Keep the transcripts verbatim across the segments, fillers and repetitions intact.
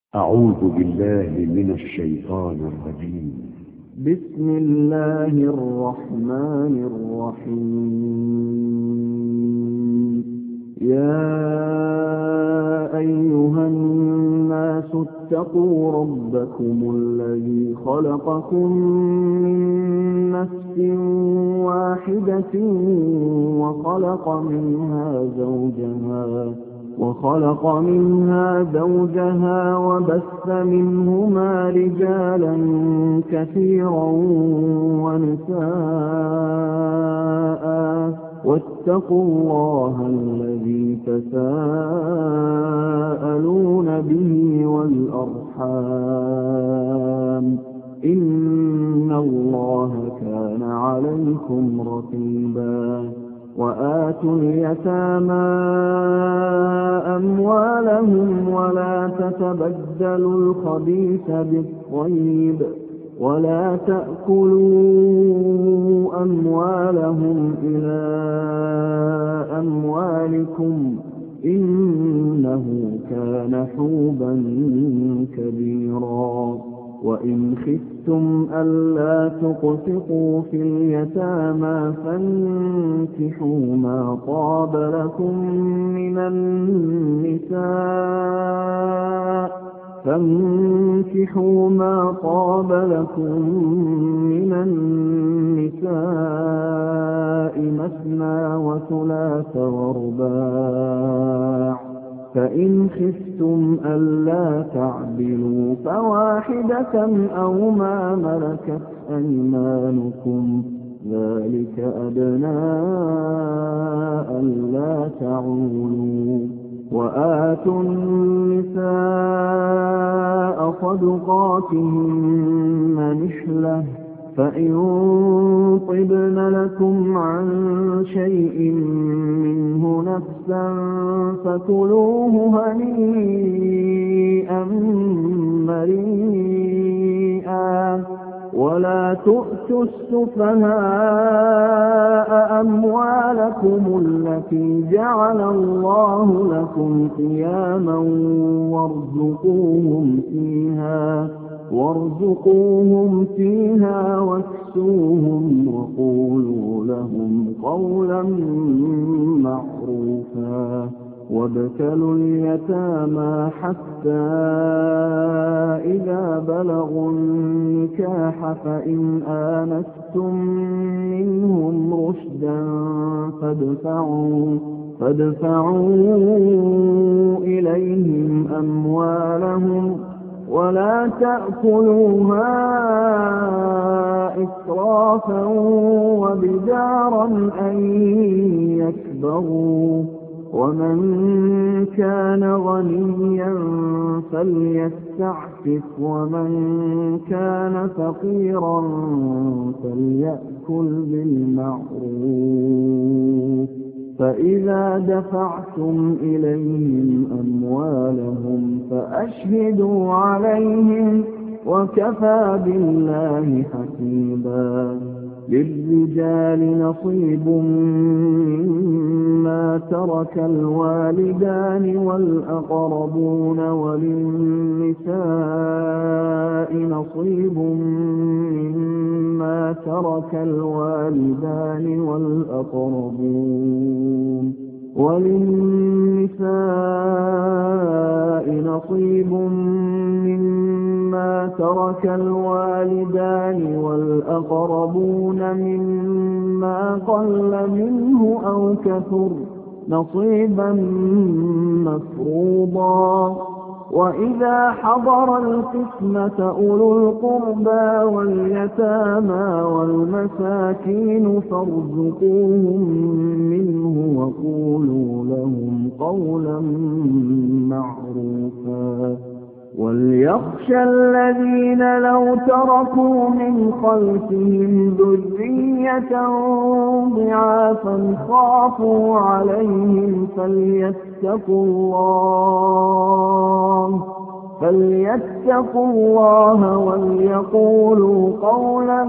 أعوذ بالله من الشيطان الرجيم. بسم الله الرحمن الرحيم. يا أيها الناس اتقوا ربكم الذي خلقكم من نفس واحدة وخلق منها زوجها وخلق منها زوجها وبث منهما رجالا كثيرا ونساء واتقوا الله الذي تساءلون به والأرحام إن الله كان عليكم رقيبا. وآتوا اليتامى أموالهم ولا تتبدلوا الخبيث بالطيب ولا تأكلوا أموالهم إلى أموالكم إنه كان حوبا كبيرا. وإن خفتم ألا تقسطوا في اليتامى فانكحوا ما طاب لكم من النساء فانكحوا ما طاب لكم من النساء مثنى وثلاث ورباع، فإن خفتم ألا تعدلوا فواحدة أو ما ملكت أيمانكم ذلك أدنى ألا تعولوا. وآتوا النساء صدقاتهن نحلة فإن طبن لكم عن شيء منه نفسا فكلوه هنيئا مريئا. ولا تؤتوا السفهاء أموالكم التي جعل الله لكم قياما وارزقوهم فيها وارزقوهم فيها واكسوهم وقولوا لهم قولا معروفا. وابتلوا اليتامى حتى إذا بلغوا النكاح فإن آنستم منهم رشدا فادفعوا, فادفعوا إليهم أموالهم ولا تأكلوها إسرافا وبدارا أن يكبروا. ومن كان غنيا فليستعفف ومن كان فقيرا فليأكل بالمعروف. فإذا دفعتم إليهم أموالهم فأشهدوا عليهم وكفى بالله حسيبا. للرجال نصيب مما ترك الوالدان والأقربون وللنساء نصيب مما ترك الوالدان والأقربون وللنساء نصيب مما ترك الوالدان والأقربون مما قل منه أو كثر نصيبا مفروضا. وإذا حضر القسمة أولو القربى واليتامى والمساكين فارزقوهم منه وقولوا لهم قولا معروفا. وليخشى الذين لو تركوا من خلفهم ذرية ضعافا خافوا عليهم فليتقوا الله فليتقوا الله وليقولوا قولا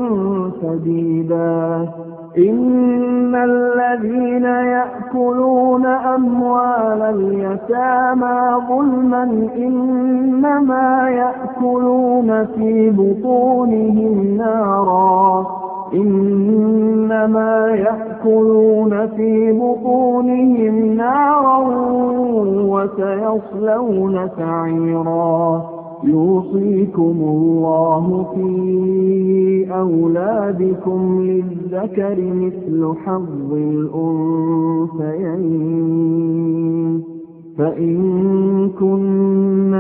سديدا. إن الذين يأكلون أموال اليتامى ظلما إنما إنما يأكلون في بطونهم نارا إنما يأكلون في بطونهم نارا وسيصلون سعيرا يوصيكم الله في أولادكم للذكر مثل حظ الأنثيين فإن كن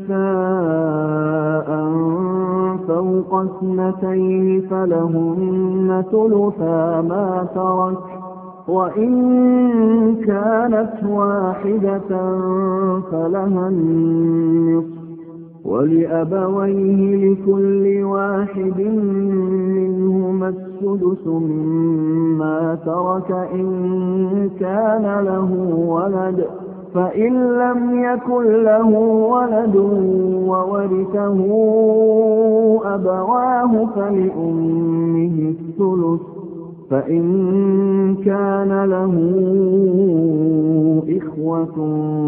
نساء فوق اثنتين فلهن ثلثا ما ترك وإن كانت واحدة فلها النصف ولأبويه لكل واحد منهما السدس مما ترك إن كان له ولد فإن لم يكن له ولد وورثه أبواه فلأمه الثلث فإن كان له إخوة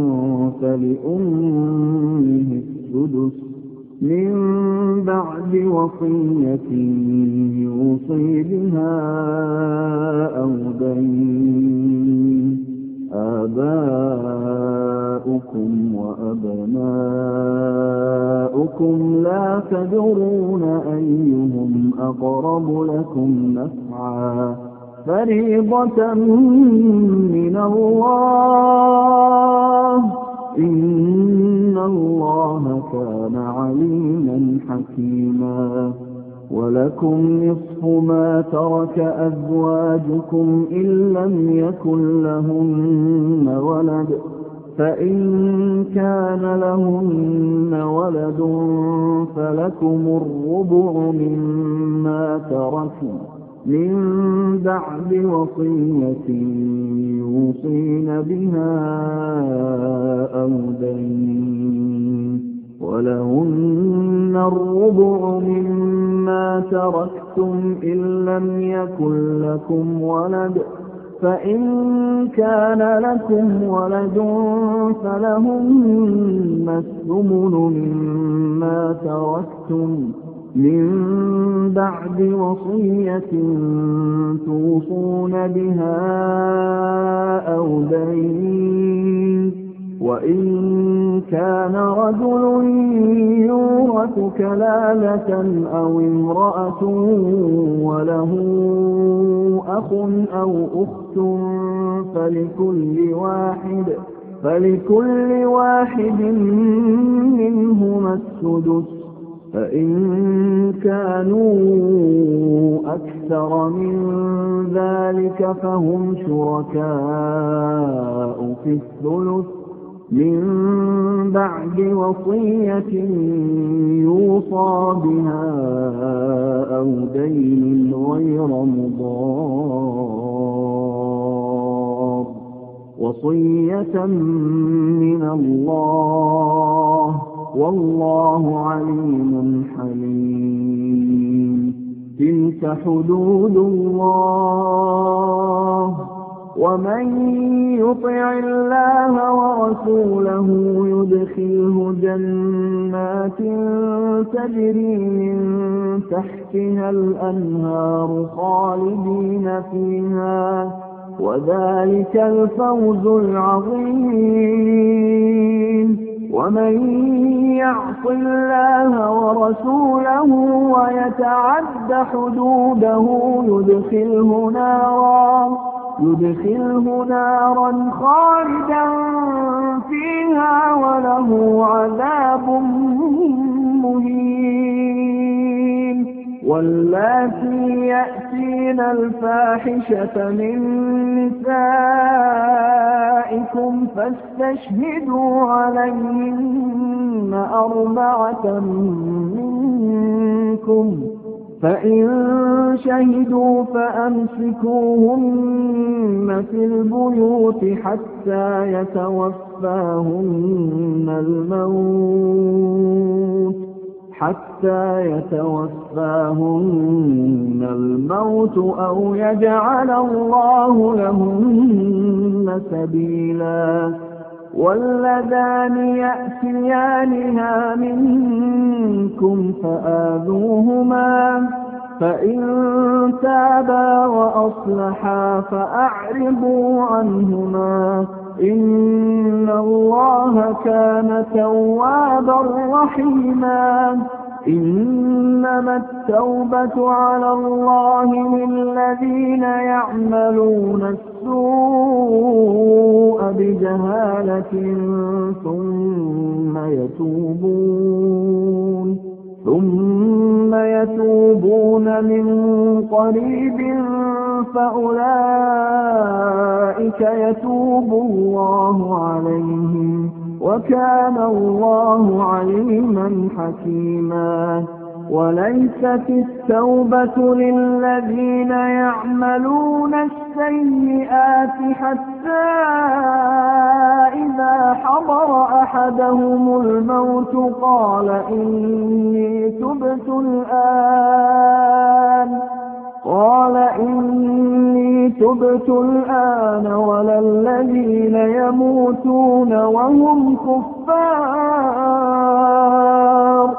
فلأمه السدس من بعد وصية يوصي بها أو دين آباؤكم وأبناؤكم لا تدرون أيهم أقرب لكم نفعا فريضة من الله إن الله كان عليما حكيما ولكم نصف ما ترك أزواجكم إن لم يكن لهن ولد فإن كان لهن ولد فلكم الربع مما تركوا من بعد وصية يوصين بها أو دين ولهن الربع مما تركتم إن لم يكن لكم ولد فإن كان لكم ولد فلهن الثمن مما تركتم من بعد وصية توصون بها أو دين وإن كان رجل يورث كلالة أو امرأة وله أخ أو أخت فلكل واحد فلكل واحد منهما السدس فإن كانوا أكثر من ذلك فهم شركاء في الثلث من بعد وصية يوصى بها أو دين غير مضار وصية من الله والله عليم حليم تلك حدود الله ومن يطع الله ورسوله يدخله جنات تجري من تحتها الأنهار خالدين فيها وذلك الفوز العظيم ومن يعص الله ورسوله ويتعد حدوده يدخله نارا يدخله نارا خالدا فيها وله عذاب مهين واللاتي يأتين الفاحشة من نسائكم فاستشهدوا عليهن أربعة منكم فإن شهدوا فأمسكوهن في البيوت حتى يتوفاهن الموت حتى يتوفاهن الموت أو يجعل الله لهن سبيلا واللذان يأتيانها منكم فآذوهما فإن تابا وأصلحا فأعرضوا عنهما إن الله كان توابا رحيما إنما التوبة على الله للذين يعملون السوء بجهالة ثم يتوبون ثم يتوبون من قريب فأولئك يتوب الله عليهم وكان الله عليما حكيما وليست التوبة للذين يعملون السيئات حتى إذا حضر أحدهم الموت قال إني تبت الآن قال إني تبت الآن ولا الذين يموتون وهم كفار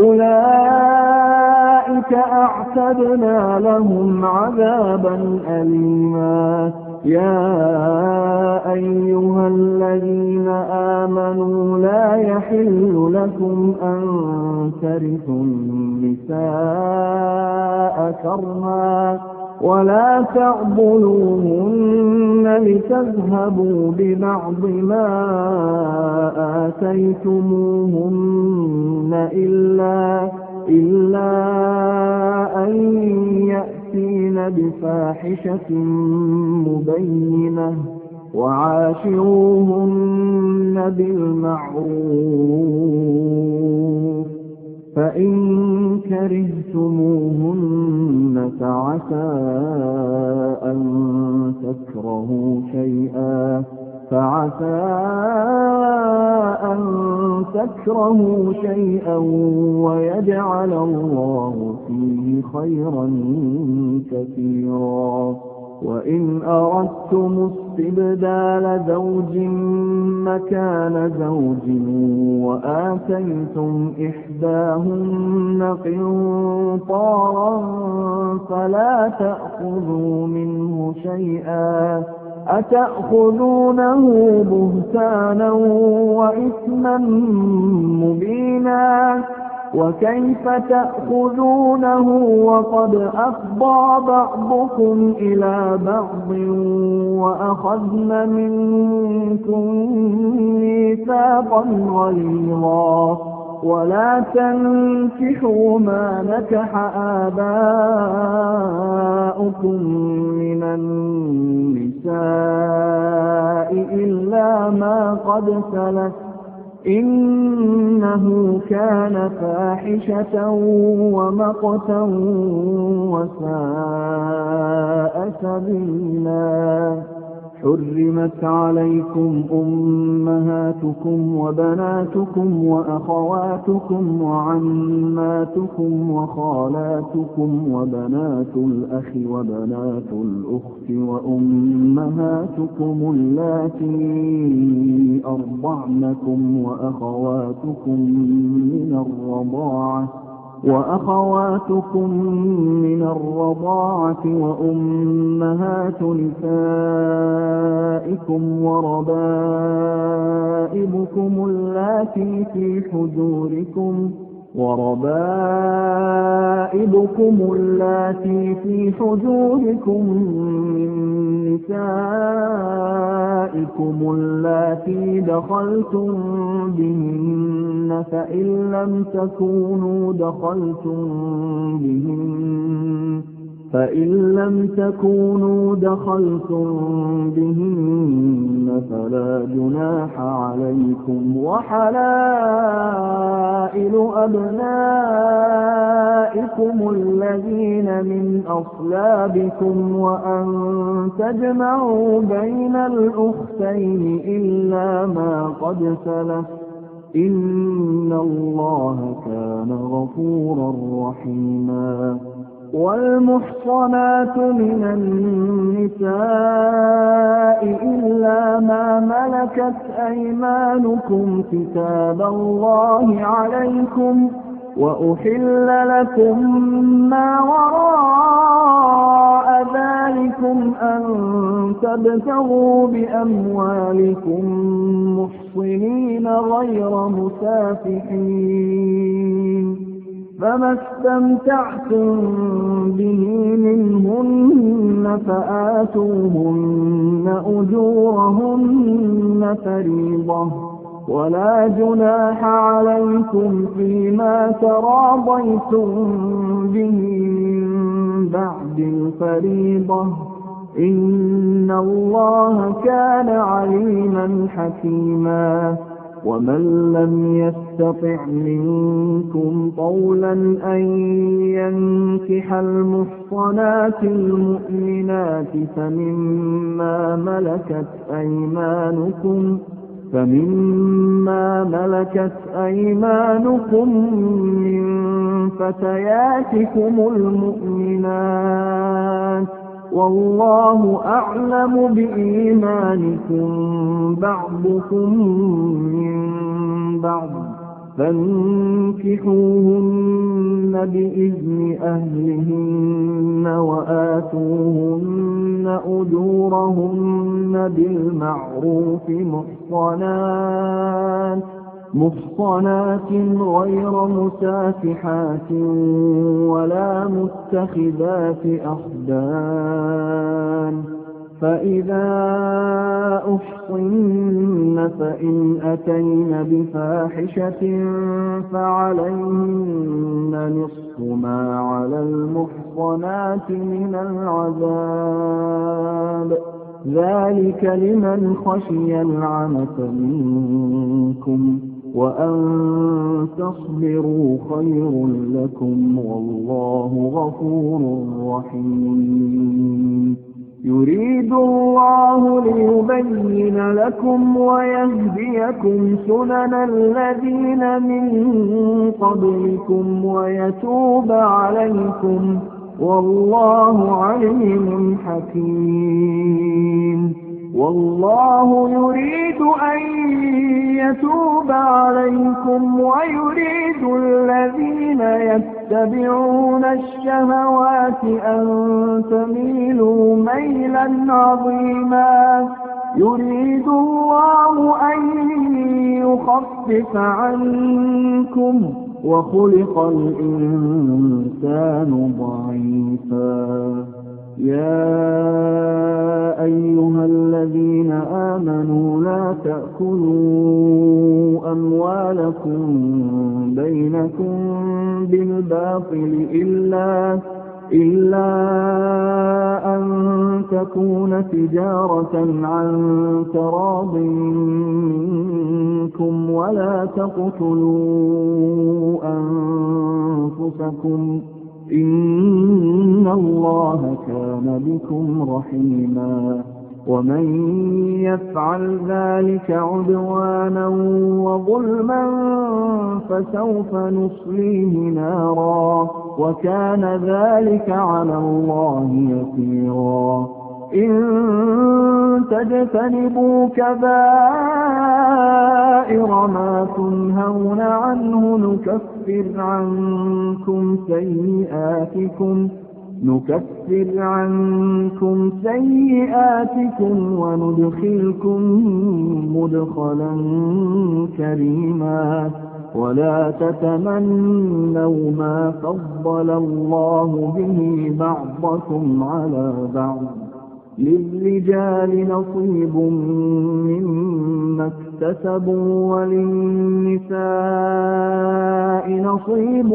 أولئك أعتدنا لهم عذابا أليما يا أيها الذين آمنوا لا يحل لكم أن ترثوا النساء كرها ولا تعضلوهن لتذهبوا ببعض ما آتيتموهن إلا, إلا أن يأتين بفاحشة مبينة وعاشروهن بالمعروف فإن كرهتموهن فعسى أن تكرهوا شيئا فعسى أن تكرهوا شيئا ويجعل الله فيه خيرا كثيرا وإن أردتم استبدال زوج مكان زوج وآتيتم إحداهن قنطارا فلا تأخذوا منه شيئا أتأخذونه بهتانا وإثما مبينا وكيف تأخذونه وقد أفضى بعضكم إلى بعض وأخذن منكم ميثاقا غليظا ولا تنكحوا ما نكح آباؤكم من النساء إلا ما قد سلف إنه كان فاحشة ومقتا وساء سبيلا حرمت عليكم أمهاتكم وبناتكم وأخواتكم وعماتكم وخالاتكم وبنات الأخ وبنات الأخت وأمهاتكم اللاتي أرضعنكم وأخواتكم من الرضاعة وأخواتكم من الرضاعة وأمهات نسائكم وربائبكم اللاتي في حجوركم وربائبكم اللاتي في حجوركم من نسائكم اللاتي دخلتم بهن فإن لم تكونوا دخلتم بهن فإن لم تكونوا دخلتم بهن فلا جناح عليكم وحلائل أبنائكم الذين من أصلابكم وأن تجمعوا بين الأختين إلا ما قد سلف إن الله كان غفورا رحيما والمحصنات من النساء إلا ما ملكت أيمانكم كتاب الله عليكم، وأحل لكم ما وراء ذلكم أن تبتغوا بأموالكم محصنين غير مسافحين، فما استمتعتم به منهن فآتوهن أجورهن فريضة، ولا جناح عليكم فيما تراضيتم به من بعد الفريضة، إن الله كان عليما حكيما. ومن لم يستطع منكم طولا أن ينكح المحصنات المؤمنات فمما ملكت أيمانكم فمما ملكت أيمانكم من فتياتكم المؤمنات، والله أعلم بإيمانكم بعضكم من بعض، فانكحوهن بإذن أهلهن وآتوهن أجورهن بالمعروف محصنات محصنات غير مسافحات ولا متخذات أخدان، فإذا أحصن فإن أتين بفاحشة فعليهن نصف ما على المحصنات من العذاب، ذلك لمن خشي العنة منكم، وأن تصبروا خير لكم، والله غفور رحيم. يريد الله ليبين لكم ويهديكم سنن الذين من قبلكم ويتوب عليكم، والله عليم حكيم. والله يريد أن يتوب عليكم ويريد الذين يتبعون الشهوات أن تميلوا ميلا عظيما. يريد الله أن يخفف عنكم وخلق الإنسان ضعيفا. يا أيها الذين آمنوا لا تأكلوا أموالكم بينكم بالباطل إلا إلا أن تكون تجارة عن تراض منكم، ولا تقتلوا أنفسكم، إن الله كان بكم رحيما. ومن يفعل ذلك عدوانا وظلما فسوف نصليه نارا، وكان ذلك على الله يسيرا. إن تجتنبوا كبائر ما تنهون عنه نكفر عنكم سيئاتكم نكفر عنكم سيئاتكم وندخلكم مدخلا كريما. ولا تتمنوا ما فضل الله به بعضكم على بعض، للرجال نصيب مما اكتسبوا وللنساء نصيب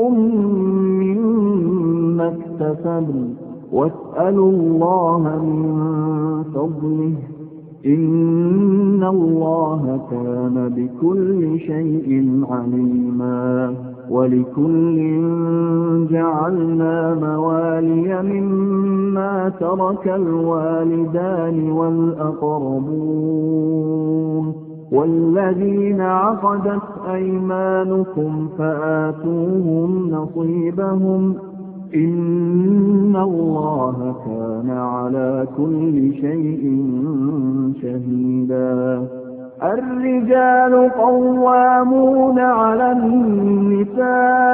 مما اكتسبوا، واسألوا الله من فضله، إن الله كان بكل شيء عليما. ولكل جعلنا موالي مما ترك الوالدان والأقربون والذين عقدت أيمانكم فآتوهم نصيبهم، إن الله كان على كل شيء شهيدا. الرجال قوامون على النساء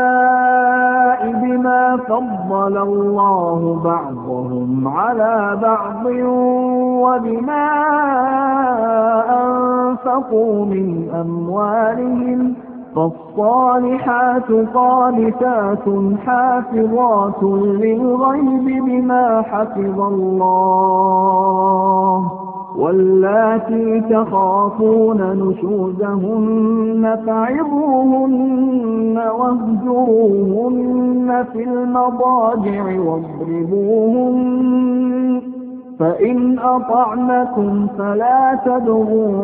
بما فضل الله بعضهم على بعض وبما أنفقوا من أموالهم، فالصالحات قانتات حافظات للغيب بما حفظ الله، واللاتي تخافون نشوزهن فعظوهن واهجروهن في المضاجع واضربوهن، فإن أطعنكم فلا تبغوا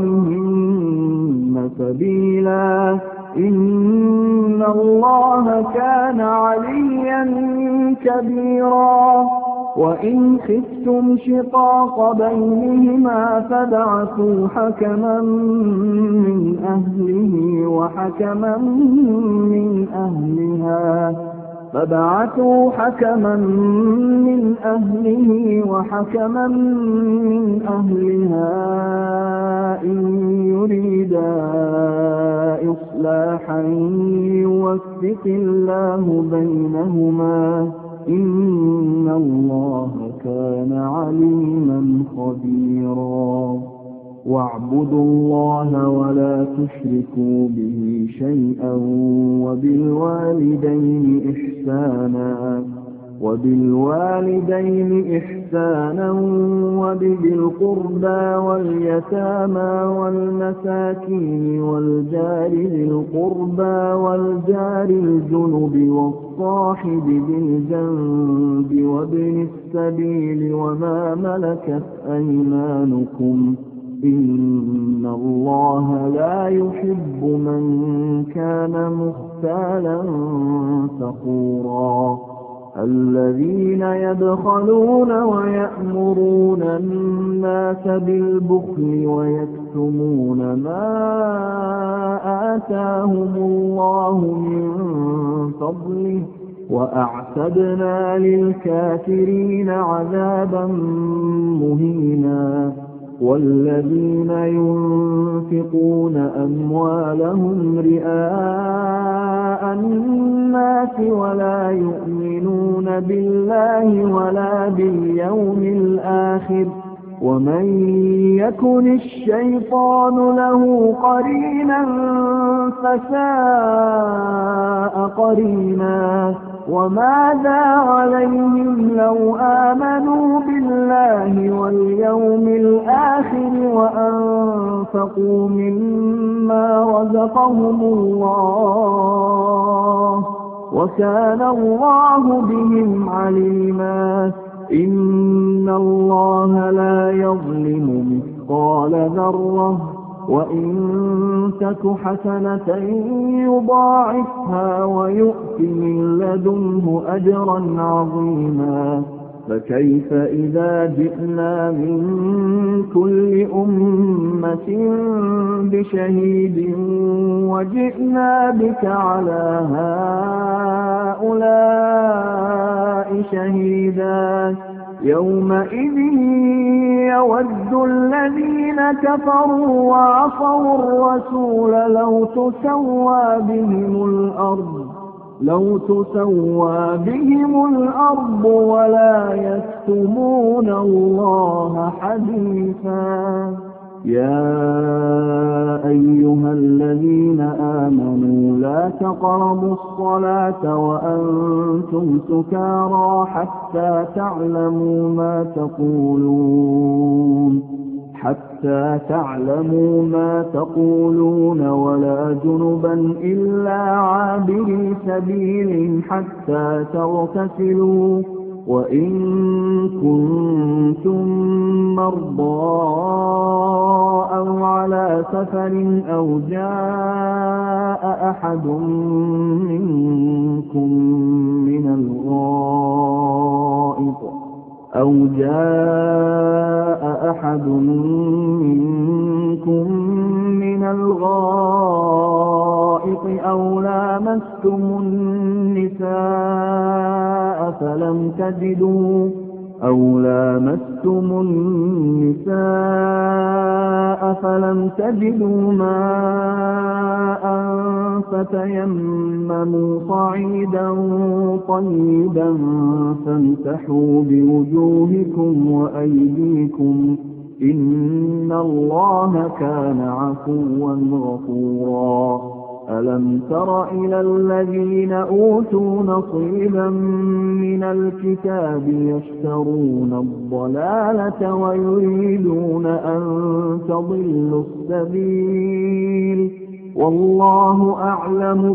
عليهن سبيلا، إن الله كان عليا كبيرا. وإن خفتم شقاق بينهما فابعثوا حكما من أهله وحكما من أهلها فابعثوا حكما من أهله وحكما من أهلها إن يريدا إصلاحا يوفق الله بينهما، إن الله كان عليما خبيرا. واعبدوا الله ولا تشركوا به شيئا وبالوالدين إحسانا وبالوالدين إحسانا وبذي القربى واليتامى والمساكين والجار ذي القربى والجار الجنب والصاحب بالجنب وابن السبيل وما ملكت أيمانكم، إن الله لا يحب من كان مختالا فخورا. الذين يبخلون ويأمرون الناس بالبخل ويكتمون ما آتاهم الله من فضله، وأعتدنا للكافرين عذابا مهينا. والذين ينفقون أموالهم رئاء الناس ولا يؤمنون بالله ولا باليوم الآخر، ومن يكن الشيطان له قرينا فساء قرينا. وماذا عليهم لو آمنوا بالله واليوم الآخر وأنفقوا مما رزقهم الله، وكان الله بهم عليما. إن الله لا يظلم مثقال ذرة، وإن تك حسنة يضاعفها ويؤت من لدنه أجرا عظيما. فكيف إذا جئنا من كل أمة بشهيد وجئنا بك على هؤلاء شهيدا، يومئذ يود الذين كفروا وعصوا الرسول لو تسوى بهم الأرض لو تسوى بهم الأرض ولا يكتمون الله حديثا. يا أيها الذين آمنوا لا تقربوا الصلاة وأنتم سكارى حتى تعلموا ما تقولون حتى تعلموا ما تقولون ولا جنبا إلا عابري سبيل حتى تغتسلوا، وإن كنتم مرضى أو على سفر أو جاء أحد منكم من الغائط أو جاء أحد منكم من الغائط أو لامستم النساء فلم تجدوا أو لامستم النساء فلم تجدوا ماء فتيمموا صعيدا طيبا فامسحوا بوجوهكم وأيديكم إن الله كان عفوا غفورا ألم تر إلى الذين أوتوا نصيبا من الكتاب يشترون الضلالة ويريدون أن تضلوا السبيل والله أعلم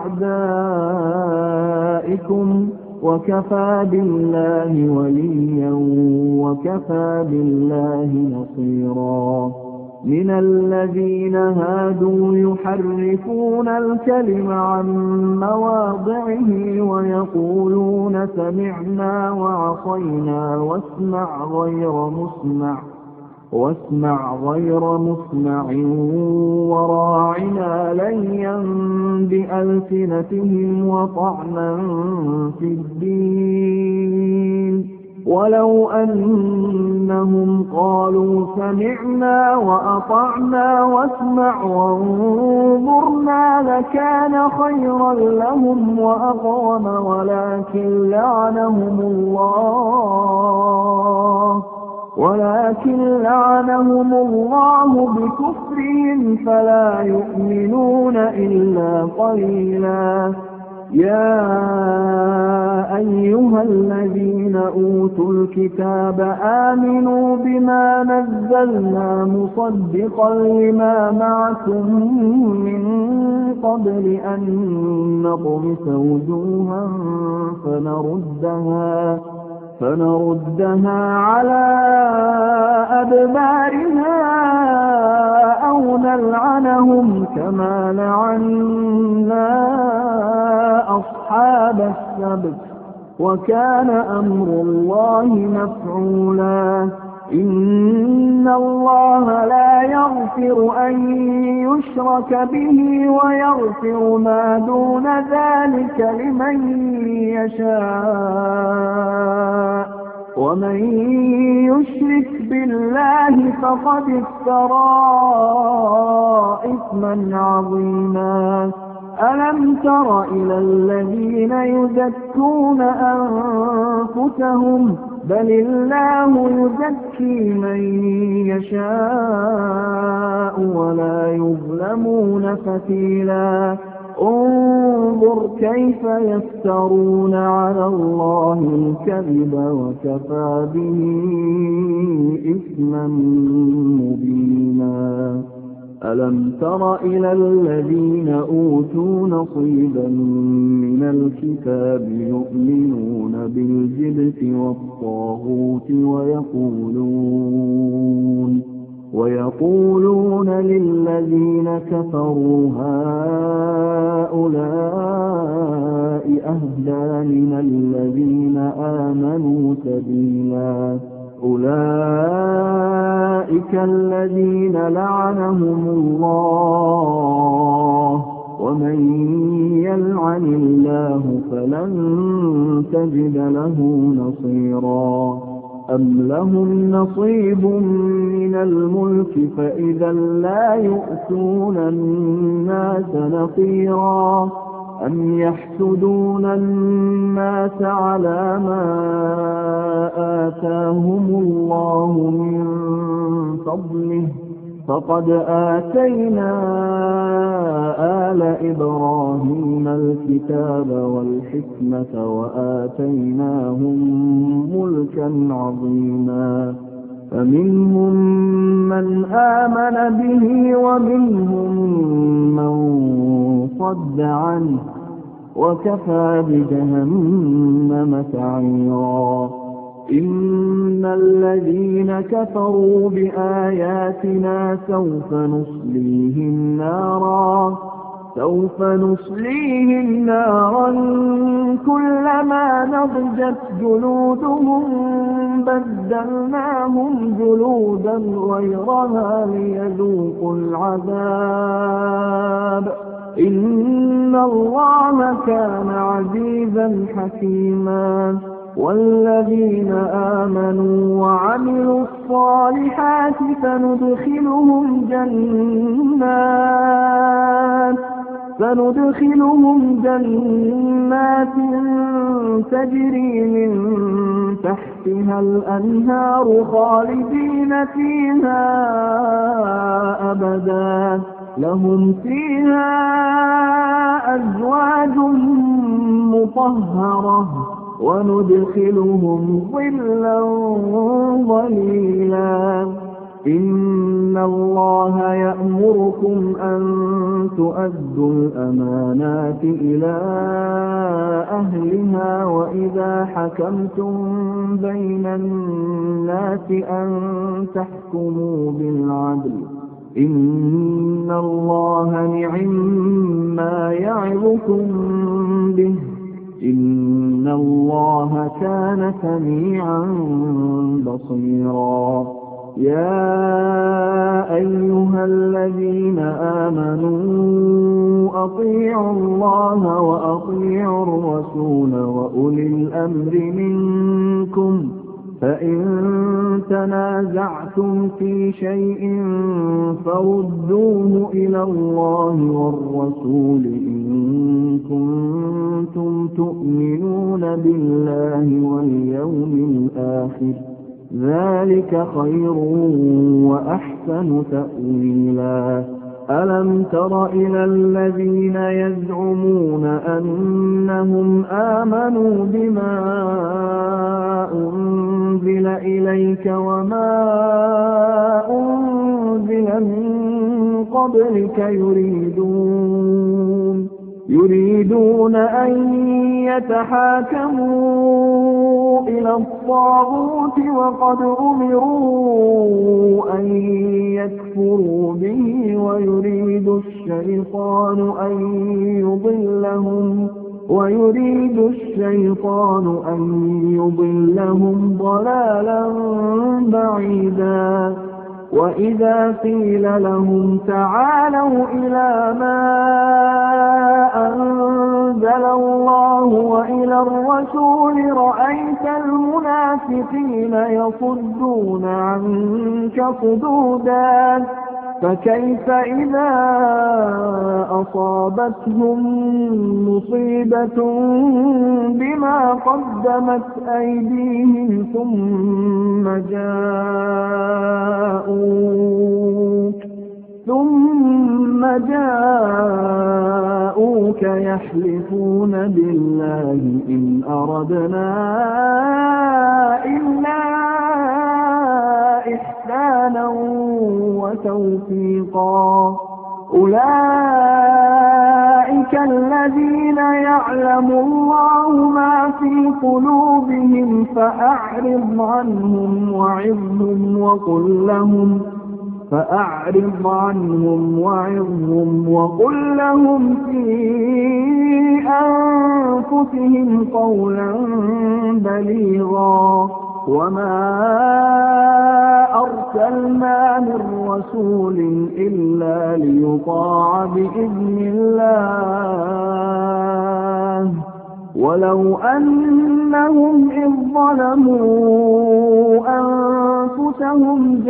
بأعدائكم وكفى بالله وليا وكفى بالله نصيرا من الذين هادوا يحرفون الكلم عن مواضعه ويقولون سمعنا وعصينا واسمع غير مسمع واسمع غير مسمع وراعنا ليا بألسنتهم وطعنا في الدين ولو أنهم قالوا سمعنا وأطعنا واسمع وانظرنا لكان خيرا لهم وأقوم ولكن لعنهم الله ولكن لعنهم الله بكفرهم فلا يؤمنون إلا قليلا يا أيها الذين أوتوا الكتاب آمنوا بما نزلنا مصدقا لما معكم من قبل أن نطمس وجوها فنردها فنردها على أدبارها أو نلعنهم كما لعنا أصحاب السبت وكان أمر الله مفعولا إن الله لا يغفر أن يشرك به ويغفر ما دون ذلك لمن يشاء ومن يشرك بالله فقد افترى إثما عظيما ألم تر إلى الذين يزكون أنفسهم بل الله يزكي من يشاء ولا يظلمون فتيلا انظر كيف يفترون على الله الكذب وكفى به إثما مبينا ألم تر إلى الذين أوتوا نصيبا من الكتاب يؤمنون بالجبت والطاغوت ويقولون ويقولون للذين كفروا هؤلاء أهدى من الذين آمنوا سبيلا أولئك الذين لعنهم الله ومن يلعن الله فلن تجد له نصيرا أم لهم نصيب من الملك فإذا لا يؤتون الناس نصيرا أم يحسدون الناس على ما آتاهم الله من فضله فقد آتينا آل إبراهيم الكتاب والحكمة وآتيناهم ملكا عظيما فمنهم من آمن به ومنهم من صد عنه وكفى بجهنم سعيرا إن الذين كفروا بآياتنا سوف نصليهم نارا سوف نصليهم نارا كلما نضجت جلودهم بدلناهم جلودا غيرها ليذوقوا العذاب إن الله كان عزيزا حكيما. والذين آمنوا وعملوا الصالحات سندخلهم جنات سندخلهم جنات تجري من تحتها الأنهار خالدين فيها أبدا لهم فيها أزواج مطهرة وندخلهم ظلا ظليلا. إن الله يأمركم أن تؤدوا الأمانات إلى أهلها وإذا حكمتم بين الناس أن تحكموا بالعدل. إن الله نعما يعظكم به إن الله كان سميعا بصيرا. يا أيها الذين آمنوا أطيعوا الله وأطيعوا الرسول وأولي الأمر منكم فإن تنازعتم في شيء فردوه إلى الله والرسول إن كنتم تؤمنون بالله واليوم الآخر ذلك خير وأحسن تأويلا. ألم تر إلى الذين يزعمون أنهم آمنوا بما أنزل إليك وما أنزل من قبلك يريدون يريدون أن يتحاكموا إلى الطاغوت وقد أمروا أن يكفروا به ويريد الشيطان أن يضلهم ويريد الشيطان أن يضلهم ضلالا بعيدا. وإذا قيل لهم تعالوا إلى ما أنزل الله وإلى الرسول رأيت المنافقين يصدون عنك صدودا. فكيف إذا أصابتهم مصيبة بما قدمت أيديهم ثم جاءوك ثم جاءوك يحلفون بالله إن أردنا إلا إحسانا وتوفيقا. أولئك الذين يعلم الله ما في قلوبهم فأعرض عنهم وعظهم وقل لهم فأعرض عنهم وعظهم وقل لهم في أنفسهم قولا بليغا. وما أرسلنا من رسول إلا ليطاع بإذن الله ولو أنهم إذ ظلموا أنفسهم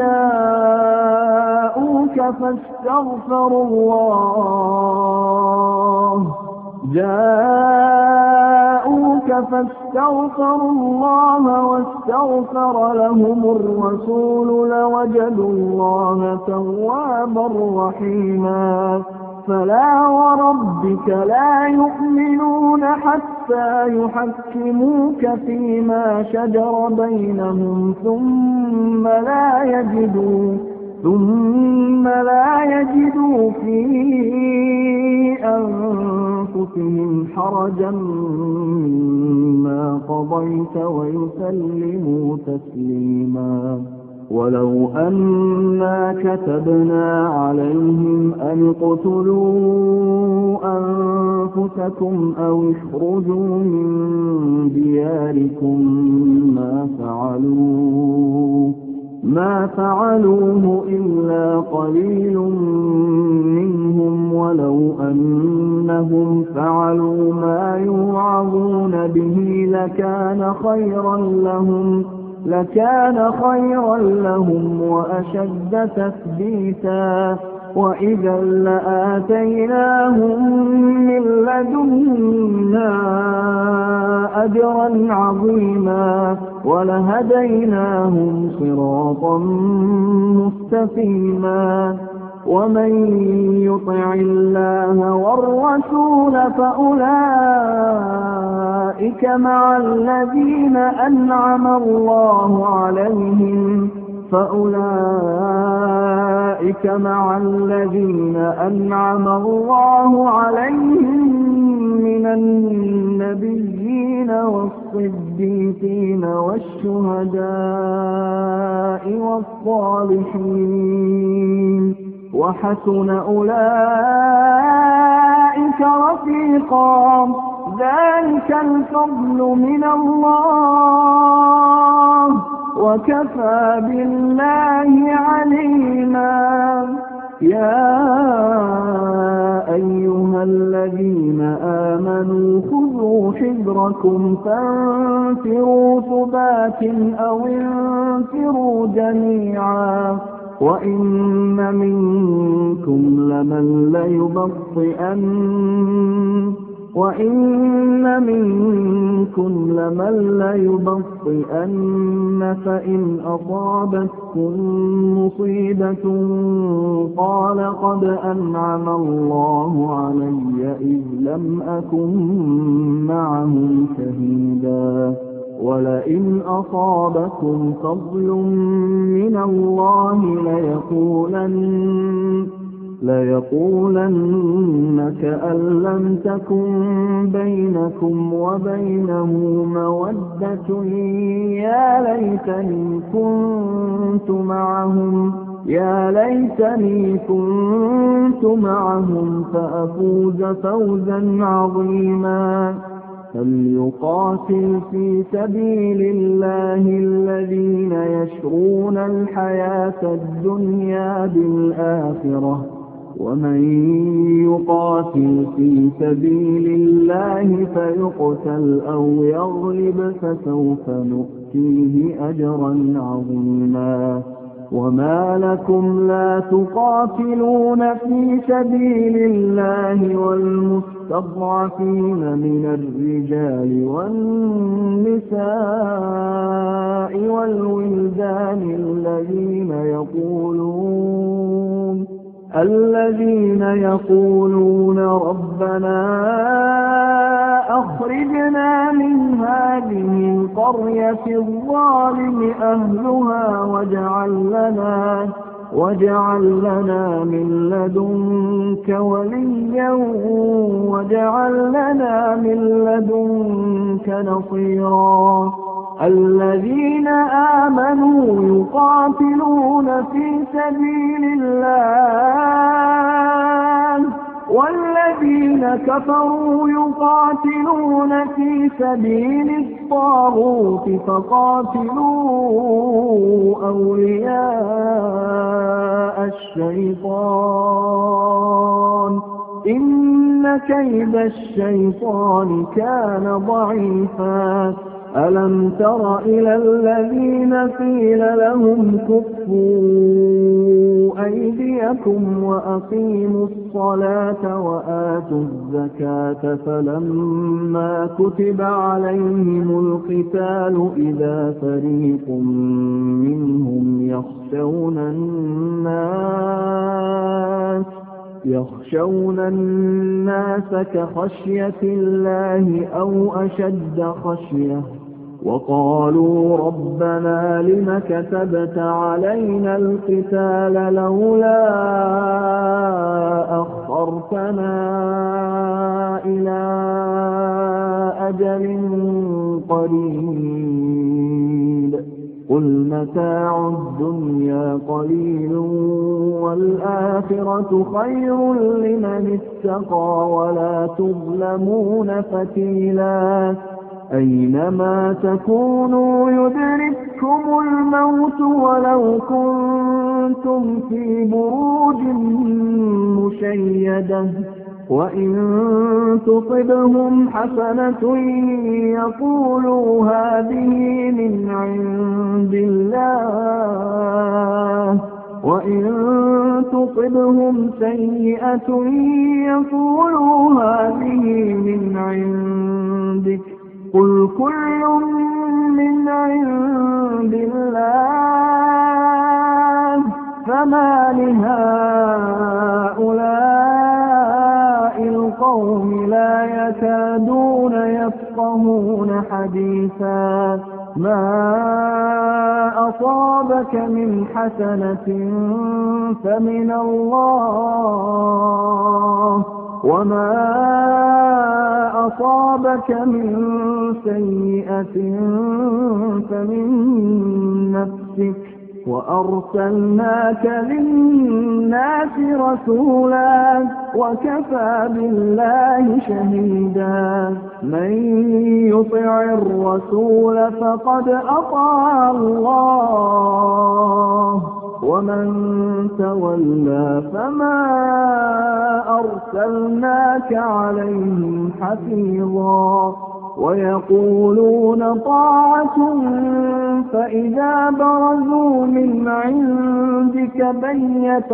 جاءوك فاستغفروا الله جاءوك فاستغفروا الله واستغفر لهم الرسول لوجدوا الله توابا رحيما. فلا وربك لا يؤمنون حتى يحكموك فيما شجر بينهم ثم لا يجدوا ثم لا يجدوا في أنفسهم حرجا مما قضيت ويسلموا تسليما. ولو أنا كتبنا عليهم أن اقتلوا أنفسكم أو اخرجوا من دياركم ما فعلوه ما فعلوه إلا قليل منهم ولو أنهم فعلوا ما يوعظون به لكان خيرا لهم لكان خيرا لهم وأشد تثبيتا وإذا لآتيناهم من لدنا أجرا عظيما ولهديناهم صراطا مستقيما ومن يطع الله والرسول فأولئك مع الذين أنعم الله عليهم فأولئك مع الذين أنعم الله عليهم من النبيين والصديقين والشهداء والصالحين وحسن أولئك رفيقا ذلك الفضل من الله وكفى بالله عليما يا أيها الذين آمنوا خذوا حذركم فانفروا ثبات أو انفروا جميعا وإن منكم لمن ليبطئن وإن منكم لمن ليبطئن فإن أصابتكم مصيبة قال قد أنعم الله علي إذ لم أكن معهم شهيدا ولئن أصابكم فضل من الله ليقولن ليقولن كأن لم تكن بينكم وبينه مودة يا ليتني كنت معهم يا ليتني كنت معهم فأفوز فوزا عظيما فليقاتل في سبيل الله الذين يشرون الحياة الدنيا بالآخرة ومن يقاتل في سبيل الله فيقتل أو يغلب فسوف نؤتيه أجرا عظيما وما لكم لا تقاتلون في سبيل الله والمستضعفين من الرجال والنساء والولدان الذين يقولون الذين يقولون ربنا أخرجنا من هذه القرية الظالم أهلها واجعل لنا واجعل لنا من لدنك وليا واجعل لنا من لدنك نصيرا الذين آمنوا يقاتلون في سبيل الله والذين كفروا يقاتلون في سبيل الطاغوت فقاتلوا أولياء الشيطان إن كيد الشيطان كان ضعيفا ألم تر إلى الذين قيل لهم كفوا أيديكم وأقيموا الصلاة وآتوا الزكاة فلما كتب عليهم القتال إذا فريق منهم يخشون الناس يخشون الناس كخشية الله أو أشد خشية وقالوا ربنا لم كتبت علينا القتال لولا أخرتنا إلى أجل قريب قل متاع الدنيا قليل والآخرة خير لمن اتقى ولا تظلمون فتيلا أينما تكونوا يدرككم الموت ولو كنتم في بروج مشيدة وإن تصبهم حسنة يقولوا هذه من عند الله وإن تصبهم سيئة يقولوا هذه من عندك قل كل من عند الله فما لهؤلاء القوم لا يكادون يفقهون حديثا ما أصابك من حسنة فمن الله وما أصابك من سيئة فمن نفسك وأرسلناك للناس رسولا وكفى بالله شهيدا من يطع الرسول فقد أطاع الله ومن تولى فما أرسلناك عليهم حفيظا ويقولون طاعة فإذا برزوا من عندك بيت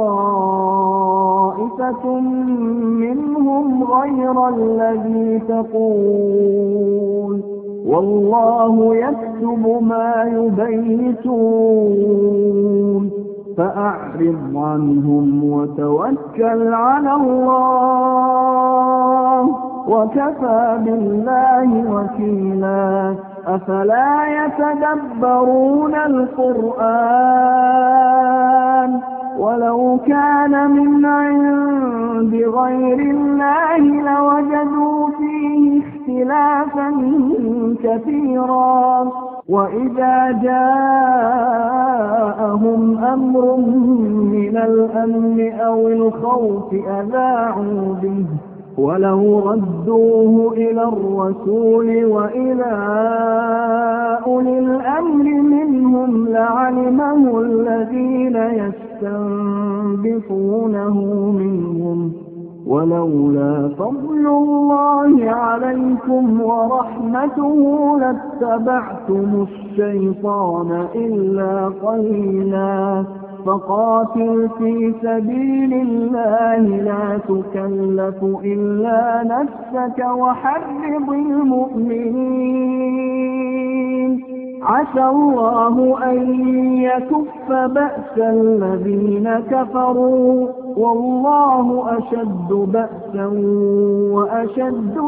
طائفة منهم غير الذي تقول والله يكتب ما يبيتون فأعرض عنهم وتوكل على الله وكفى بالله وكيلا أفلا يتدبرون القرآن ولو كان من عند غير الله لوجدوا فيه اختلافا كثيرا وإذا جاءهم أمر من الأمن أو الخوف أذاعوا به ولو ردوه إلى الرسول وإلى أولي الأمر منهم لعلمه الذين يستنبطونه منهم ولولا فضل الله عليكم ورحمته لاتبعتم الشيطان إلا قليلا فقاتل في سبيل الله لا تكلف إلا نفسك وحرض المؤمنين عسى الله أن يكف بأس الذين كفروا والله أشد بأسا وأشد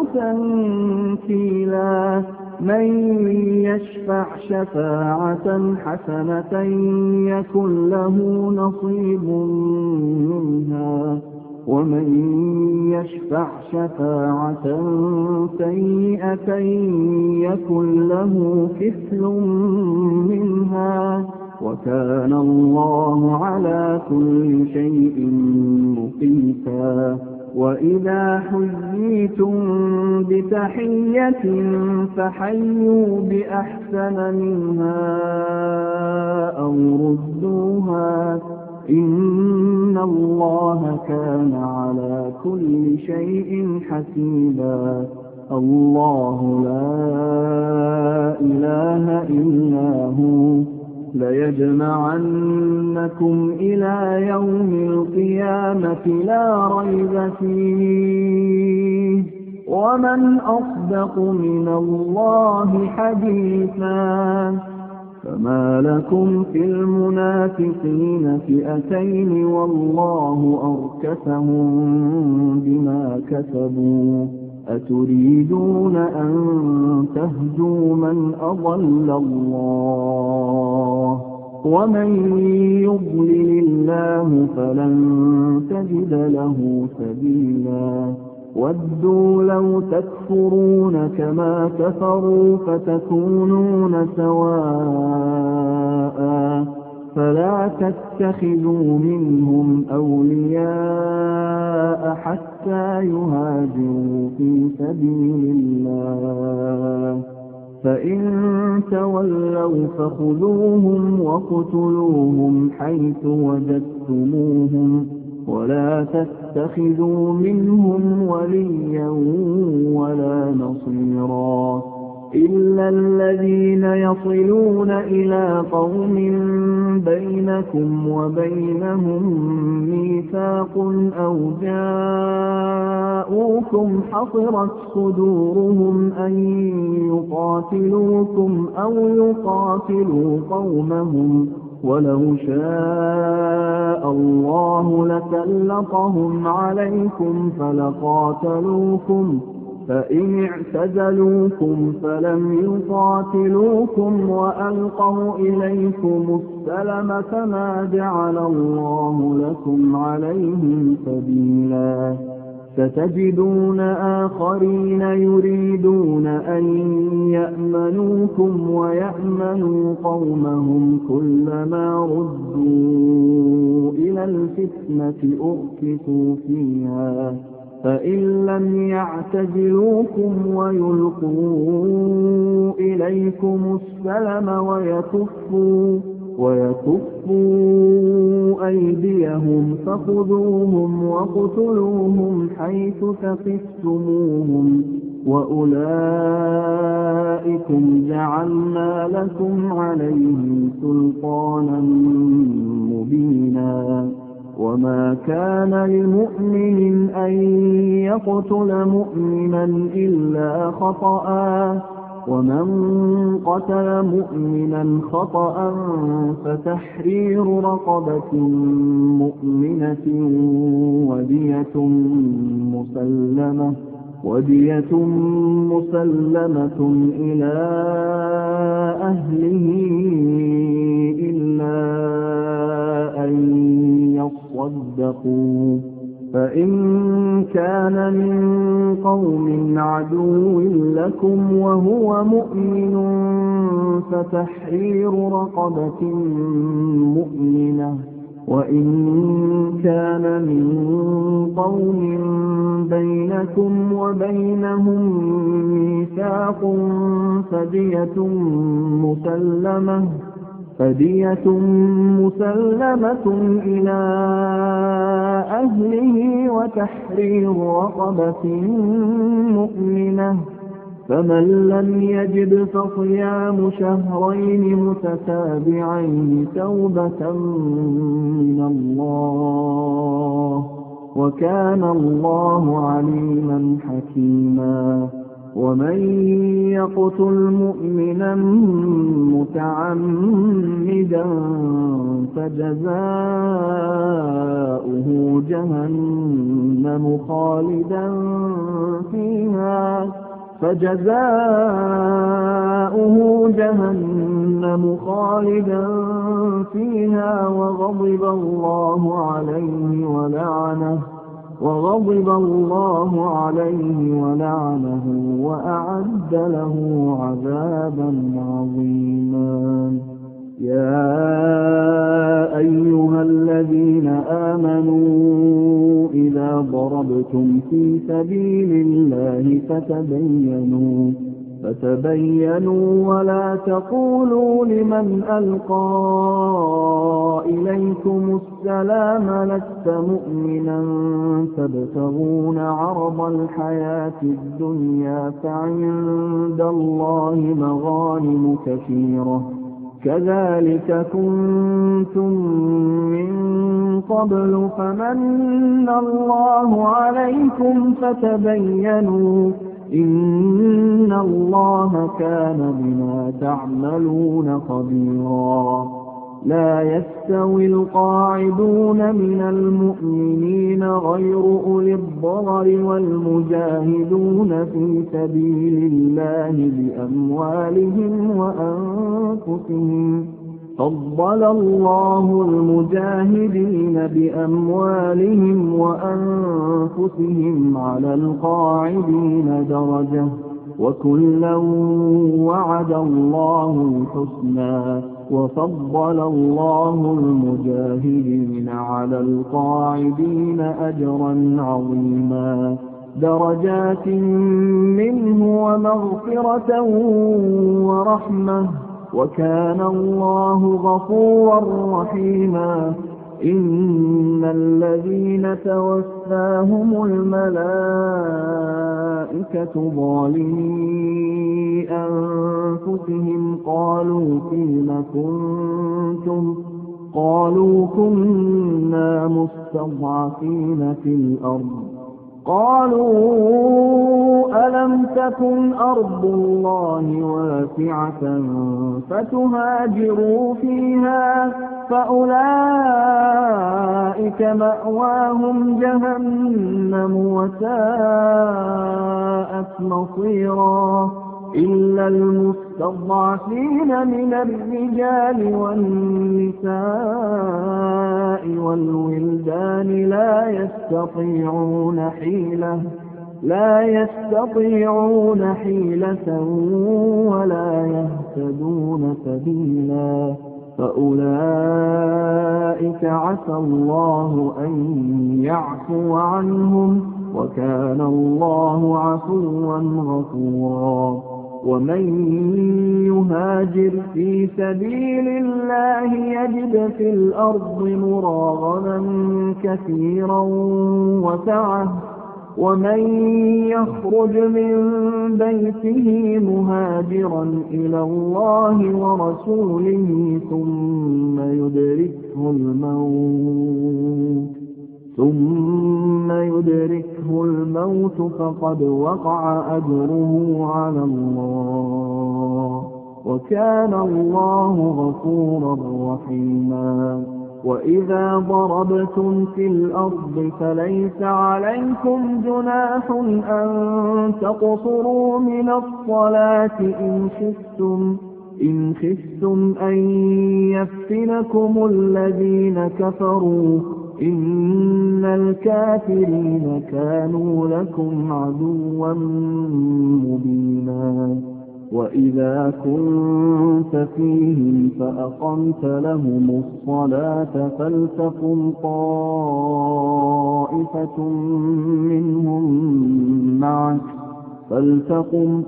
تنكيلا من يشفع شفاعة حسنة يكن له نصيب منها ومن يشفع شفاعة سيئة يكن له كفل منها وكان الله على كل شيء مقيتا وإذا حييتم بتحية فحيوا بأحسن منها أو ردوها إن الله كان على كل شيء حسيبا الله لا إله إلا هو ليجمعنكم إلى يوم القيامة لا ريب فيه ومن أصدق من الله حديثا فما لكم في المنافقين فئتين والله أركسهم بما كسبوا أتريدون أن تهدوا من أضل الله ومن يضلل الله فلن تجد له سبيلا ودوا لو تكفرون كما كفروا فتكونون سواء فلا تتخذوا منهم أولياء حتى يهاجروا في سبيل الله فإن تولوا فخذوهم وَاقْتُلُوهُمْ حيث وجدتموهم ولا تتخذوا منهم وليا ولا نصيرا إلا الذين يصلون إلى قوم بينكم وبينهم ميثاق أو جاءوكم حصرت صدورهم أن يقاتلوكم أو يقاتلوا قومهم ولو شاء الله لسلطهم عليكم فلقاتلوكم فإن اعتزلوكم فلم يقاتلوكم وألقوا إليكم السلم فما جعل الله لكم عليهم سبيلا ستجدون آخرين يريدون أن يأمنوكم ويأمنوا قومهم كلما ردوا إلى الفتنة أركسوا فيها فإن لم يعتزلوكم ويلقوا إليكم السلم ويكفوا ويكفوا أيديهم فخذوهم واقتلوهم حيث ثقفتموهم وأولئكم جعلنا لكم عليهم سلطانا مبينا وما كان لمؤمن أن يقتل مؤمنا إلا خطأ ومن قتل مؤمنا خطأ فتحرير رقبة مؤمنة ودية مسلمة ودية مسلمة إلى أهله إلا أن يصدقوا فإن كان من قوم عدو لكم وهو مؤمن فتحرير رقبة مؤمنة وإن كان من قوم بينكم وبينهم ميثاق فدية مسلمة فدية مسلمة إلى أهله وتحرير رقبة مؤمنة فمن لم يجد فصيام شهرين متتابعين توبة من الله وكان الله عليما حكيما ومن يقتل مؤمنا متعمدا فجزاؤه جهنم خالدا فيها فجزاؤه جهنم خالدا فيها وغضب الله عليه ولعنه وغضب الله عليه ولعنه وأعد له عذابا عظيما يا أيها الذين آمنوا إذا ضربتم في سبيل الله فتبينوا فتبينوا ولا تقولوا لمن ألقى إليكم السلام لست مؤمنا تبتغون عرض الحياة الدنيا فعند الله مغانم كثيرة كذلك كنتم من قبل فمن الله عليكم فتبينوا إن الله كان بما تعملون خبيرا لا يستوي القاعدون من المؤمنين غير أولي الضرر والمجاهدون في سبيل الله بأموالهم وأنفسهم فضل الله المجاهدين بأموالهم وأنفسهم على القاعدين درجة وكلا وعد الله الحسنى وفضل الله المجاهدين على القاعدين أجرا عظيما درجات منه ومغفرة ورحمة، وكان الله غفورا رحيما. إن الذين توفاهم الملائكة ظالمي أنفسهم قالوا فيم كنتم قالوا كنا مستضعفين في الأرض قالوا ألم تكن أرض الله واسعة فتهاجروا فيها فأولئك مأواهم جهنم وساءت مصيرا. إلا المستضعفين من الرجال والنساء والولدان لا يستطيعون حيلة لا يستطيعون حيلة ولا يهتدون سبيلا، فأولئك عسى الله أن يعفو عنهم، وكان الله عفوا غفورا. ومن يهاجر في سبيل الله يجد في الأرض مراغما كثيرا وسعة، ومن يخرج من بيته مهاجرا إلى الله ورسوله ثم يدركه الموت ثم يدركه الموت فقد وقع أجره على الله، وكان الله غفورا رحيما. وإذا ضربتم في الأرض فليس عليكم جناح أن تقصروا من الصلاة إن خفتم إن خفتم أن يفتنكم الذين كفروا، إن الكافرين كانوا لكم عدوا مبينا. وإذا كنت فيهم فأقمت لهم الصلاة فلتقم طائفة منهم معك فلتقم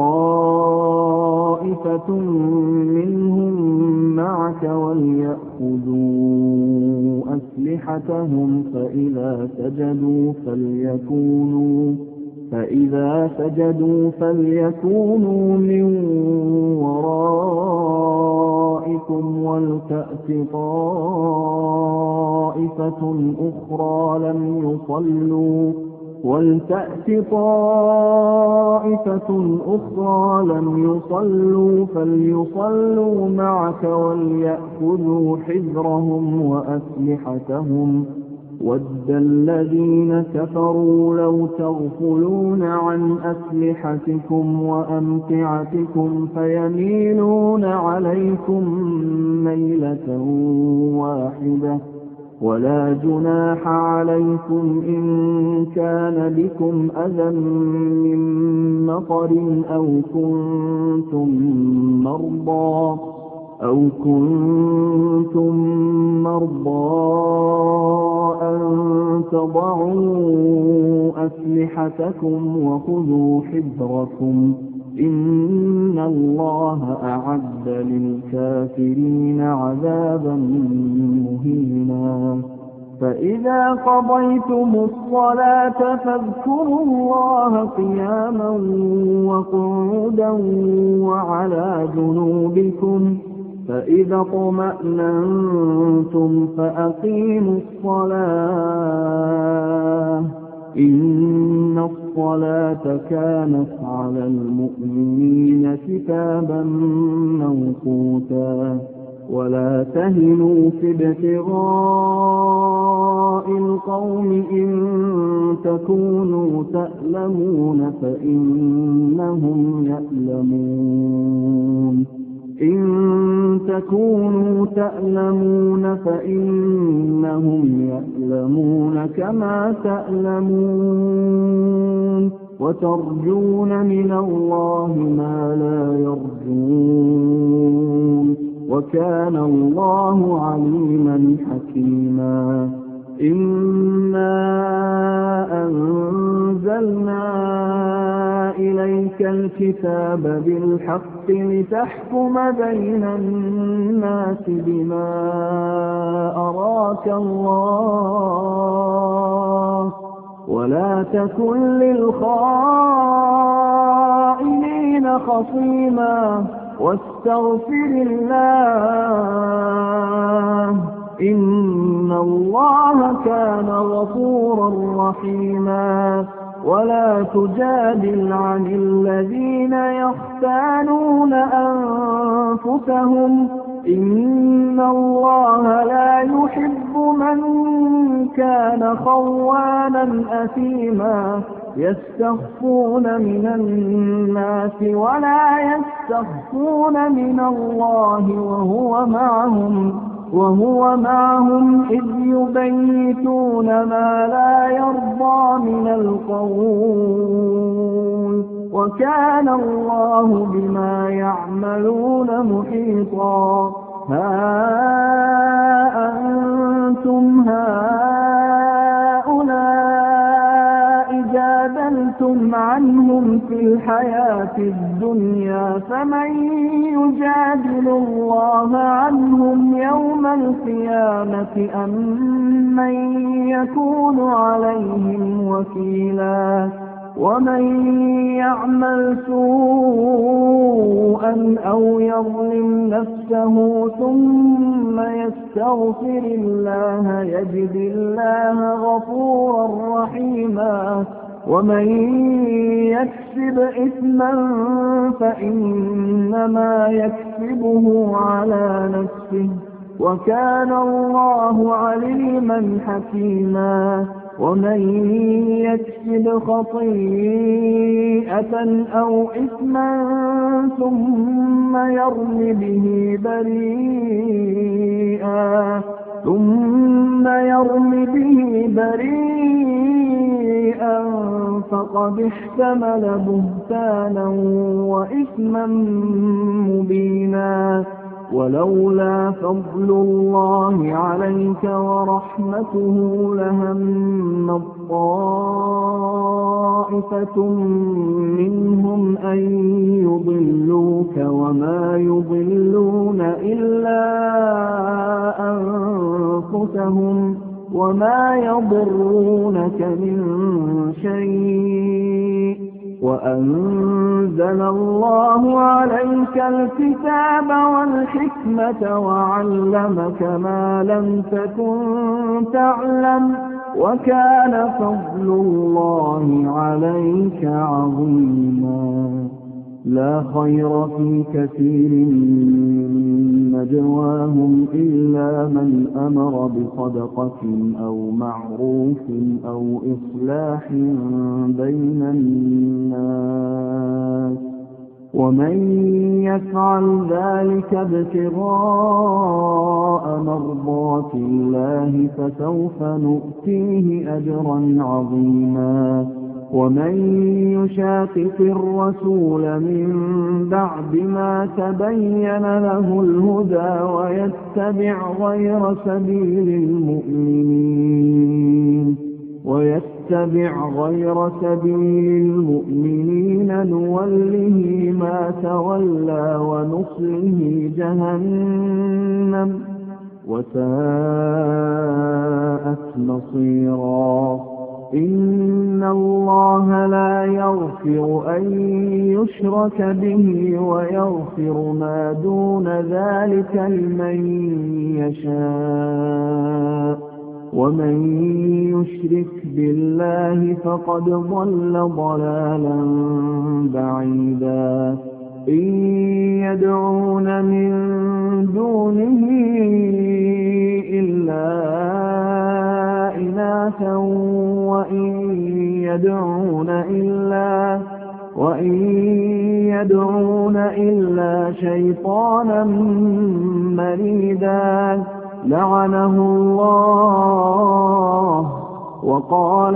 طائفة منهم معك وليأخذوا أسلحتهم فإذا سجدوا فليكونوا فإذا سجدوا فليكونوا من ورائكم ولتأت طائفة أخرى لم يصلوا ولتأت طائفة أخرى لم يصلوا فليصلوا معك وليأخذوا حذرهم وأسلحتهم. وَدَّ الَّذِينَ كَفَرُوا لَوْ تَغْفُلُونَ عَنْ أَسْلِحَتِكُمْ وَأَمْتِعَتِكُمْ فَيَمِيلُونَ عَلَيْكُمْ مَيْلَةً وَاحِدَةً. وَلَا جُنَاحَ عَلَيْكُمْ إِن كَانَ بِكُمْ أَذًى مِّن مَّطَرٍ أَوْ كُنتُم مَّرْضَىٰ أَوْ كُنتُم مَّرْضَىٰ أَن تَضَعُوا أَسْلِحَتَكُمْ وَخُذُوا حِذْرَكُمْ إِنَّ اللَّهَ أَعَدَّ لِلْكَافِرِينَ عَذَابًا مُّهِينًا. فَإِذَا قَضَيْتُمُ الصَّلَاةَ فاذكروا اللَّهَ قِيَامًا وَقُعُودًا وَعَلَىٰ جُنُوبِكُمْ، فإذا اطمأننتم فأقيموا الصلاة إن الصلاة كانت على المؤمنين كتابا موقوتا. ولا تهنوا في ابتغاء القوم إن تكونوا تألمون فإنهم يألمون إن تكونوا تألمون فإنهم يألمون كما تألمون وترجون من الله ما لا يرجون وكان الله عليما حكيما. إنا أنزلنا إلى إليك الكتاب بالحق لتحكم بين الناس بما أراك الله ولا تكن للخائنين خصيما واستغفر الله إن الله كان غفورا رحيما ولا تجادل عن الذين يختانون أنفسهم إن الله لا يحب من كان خوانا أثيما يستخفون من الناس ولا يستخفون من الله وهو معهم وهو معهم إذ يبيتون ما لا يرضى من القول وكان الله بما يعملون محيطا ها أنتم هؤلاء جادلتم عنهم في الحياة الدنيا فمن يجادل الله عنهم يوم القيامة أم من يكون عليهم وكيلا ومن يعمل سوءا أو يظلم نفسه ثم يستغفر الله يجد الله غفورا رحيما ومن يكسب إثما فإنما يكسبه على نفسه وكان الله عليما حكيما ومن يكسب خطيئة أو إثما ثم يرم به بريئا ثم يرم به بريئا فقد احتمل بهتانا وإثما مبينا ولولا فضل الله عليك ورحمته لهم طائفة منهم أن يضلوك وما يضلون إلا أنفسهم وما يضرونك من شيء وأنزل الله عليك الكتاب والحكمة وعلمك ما لم تكن تعلم وكان فضل الله عليك عظيما لا خير في كثير من نجواهم إلا من أمر بصدقة أو معروف أو إصلاح بين الناس ومن يفعل ذلك ابتغاء مرضات الله فسوف نؤتيه أجرا عظيما ومن يشاقق الرسول من بعد ما تبين له الهدى ويتبع غير سبيل المؤمنين ويتبع غير سبيل المؤمنين نوله ما تولى ونصله جهنم وساءت مصيرا إن الله لا يغفر أن يشرك به ويغفر ما دون ذلك لمن يشاء ومن يشرك بالله فقد ضل ضلالا بعيدا إن يدعون من دونه إلا إناثا وإن يدعون إلا وإن يدعون إلا شيطانا مريدا لعنه الله وقال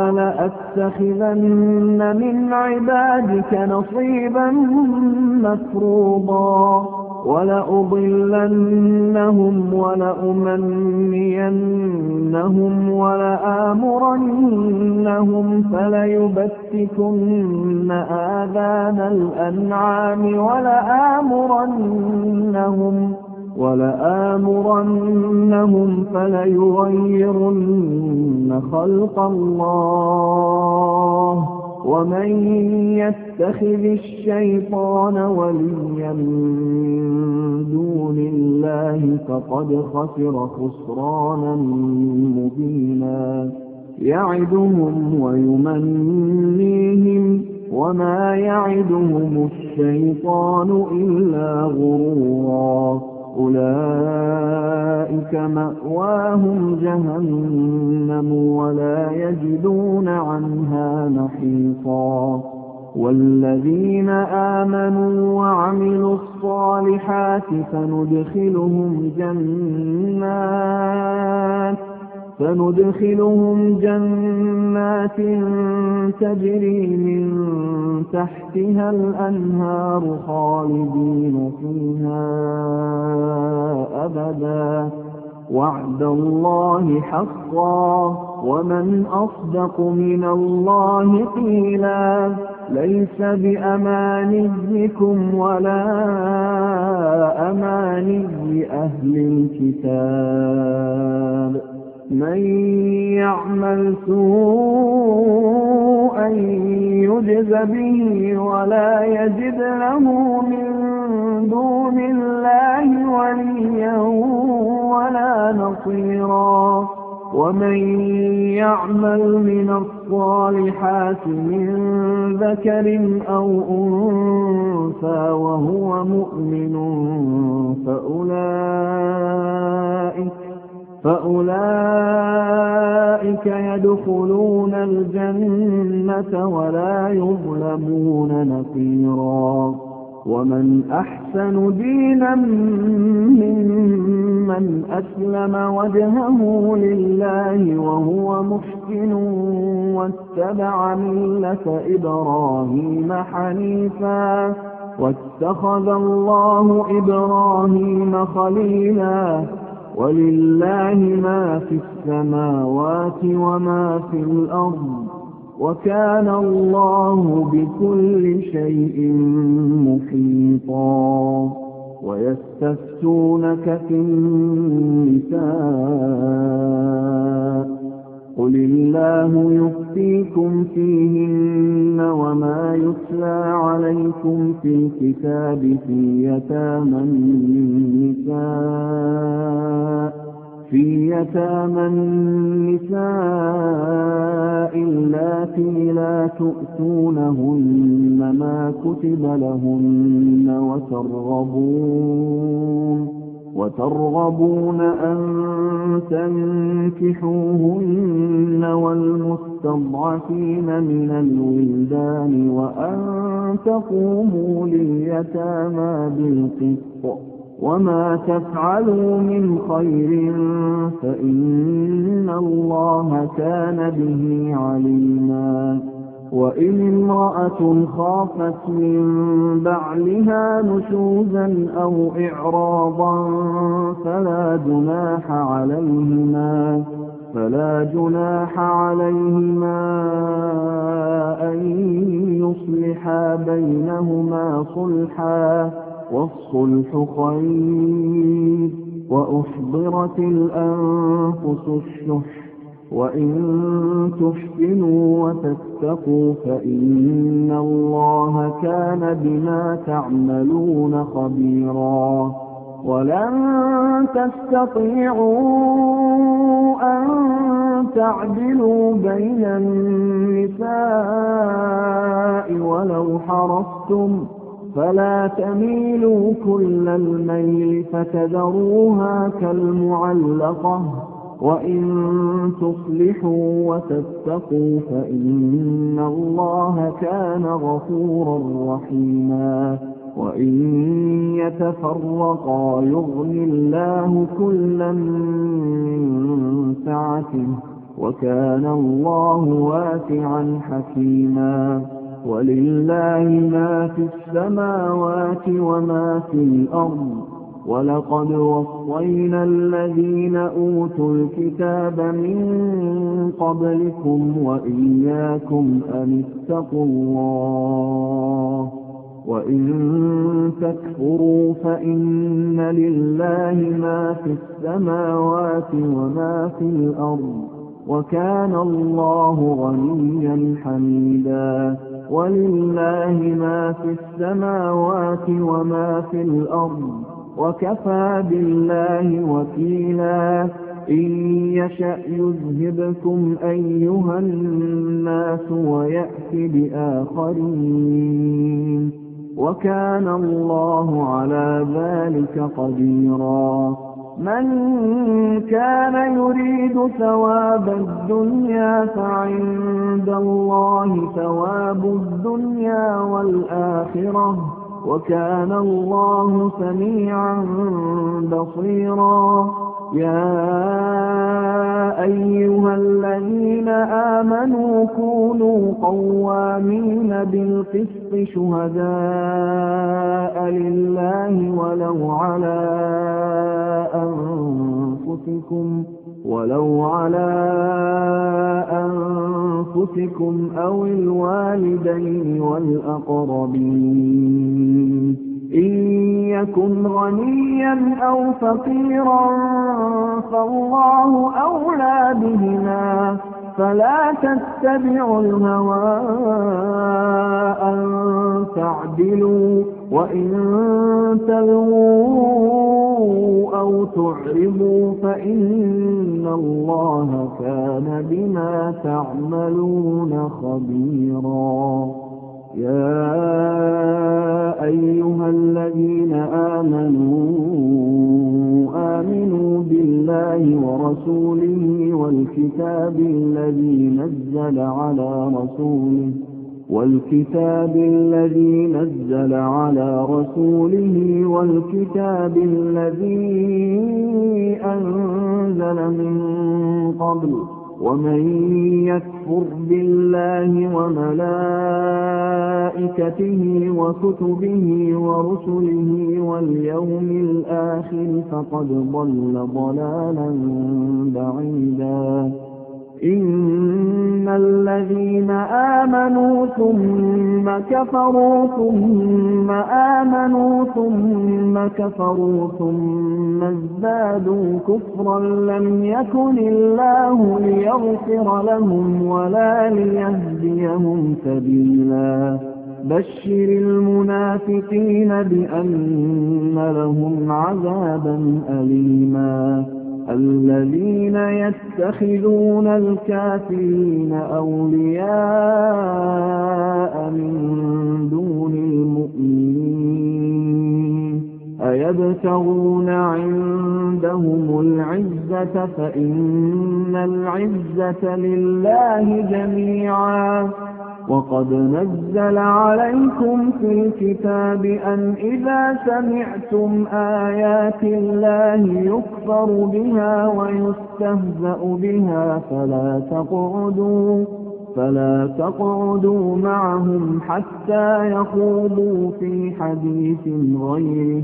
لأتخذن من عبادك نصيبا مفروضا ولأضلنهم ولأمنينهم ولآمرنهم فليبتكن آذان الأنعام ولآمرنهم ولآمرنهم فليغيرن خلق الله ومن يتخذ الشيطان وليا من دون الله فقد خسر خسرانا مبينا يعدهم ويمنيهم وما يعدهم الشيطان إلا غرورا أولئك مأواهم جهنم ولا يجدون عنها محيصا والذين آمنوا وعملوا الصالحات فندخلهم جنات فندخلهم جنات تجري من تحتها الأنهار خالدين فيها أبدا وعد الله حقا ومن أصدق من الله قيلا ليس بأمانيكم ولا أماني أهل الكتاب من يعمل سوءا يجز به ولا يجد له من دون الله وليا ولا نصيرا ومن يعمل من الصالحات من ذكر أو أنثى وهو مؤمن فأولئك فأولئك يدخلون الجنة ولا يظلمون نقيرا ومن أحسن دينا ممن أسلم وجهه لله وهو محسن واتبع ملة إبراهيم حنيفا واتخذ الله إبراهيم خليلا ولله ما في السماوات وما في الأرض وكان الله بكل شيء محيطا ويستفتونك في النساء قل الله يفتيكم فيهن وما يتلى عليكم في الكتاب في يتامى النساء في يتامى النساء اللاتي لا تؤتونهن ما كتب لهن وترغبون وترغبون أن تنكحوهن والمستضعفين من الولدان وأن تقوموا لليتامى بالقسط وما تفعلوا من خير فإن الله كان به عليما وإن امرأة خافت من بعلها نشوزا أو إعراضا فلا جناح عليهما فلا جناح عليهما أن يصلحا بينهما صلحا والصلح خير وأحضرت الأنفس الشح وإن تحسنوا وتتقوا فإن الله كان بما تعملون خبيرا ولن تستطيعوا أن تعدلوا بين النساء ولو حرصتم فلا تميلوا كل الميل فتذروها كالمعلقة وإن تصلحوا وتتقوا فإن الله كان غفورا رحيما وإن يتفرقا يغني الله كلا من سعته وكان الله واسعا حكيما ولله ما في السماوات وما في الأرض ولقد وصينا الذين أوتوا الكتاب من قبلكم وإياكم أن اتقوا الله وإن تكفروا فإن لله ما في السماوات وما في الأرض وكان الله غنيا حميدا ولله ما في السماوات وما في الأرض وكفى بالله وكيلا إن يشأ يذهبكم أيها الناس ويأت بآخرين وكان الله على ذلك قديرا من كان يريد ثواب الدنيا فعند الله ثواب الدنيا والآخرة وكان الله سميعا بصيرا يا أيها الذين آمنوا كونوا قوامين بالقسط شهداء لله ولو على أنفسكم ولو على أنفسكم أو الوالدين والأقربين إن يكن غنيا أو فقيرا فالله أولى بهما فلا تتبعوا الهوى أن تعدلوا وإن تلووا أو تعرضوا فإن الله كان بما تعملون خبيرا يا أيها الذين آمنوا آمنوا بالله ورسوله والكتاب الذي نزل على رسوله والكتاب الذي نزل على رسوله والكتاب الذي أنزل من قبل ومن يكفر بالله وملائكته وكتبه ورسله واليوم الآخر فقد ضل ضلالا بعيدا إن الذين آمنوا ثم كفروا ثم آمنوا ثم كفروا ثم ازدادوا كفرا لم يكن الله ليغفر لهم ولا ليهديهم سبيلا بشر المنافقين بأن لهم عذابا أليما الذين يتخذون الكافرين أولياء من دون المؤمنين أيبتغون عندهم العزة فإن العزة لله جميعا وقد نزل عليكم في الكتاب أن إذا سمعتم آيات الله يكفر بها ويستهزأ بها فلا تقعدوا فلا تقعدوا معهم حتى يخوضوا في حديث غيره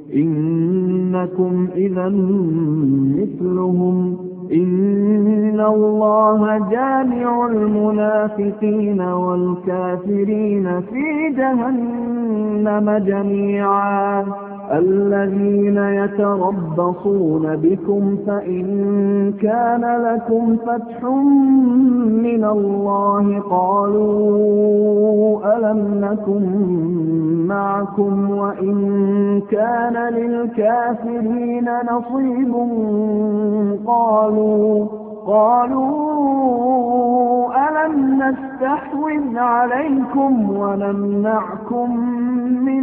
إنكم إذا مثلهم إن الله جامع المنافقين والكافرين في جهنم جميعا الذين يتربصون بكم فإن كان لكم فتح من الله قالوا ألم نكن معكم وإن كان للكافرين نصيب قالوا قالوا ألم نستحوذ عليكم ونمنعكم من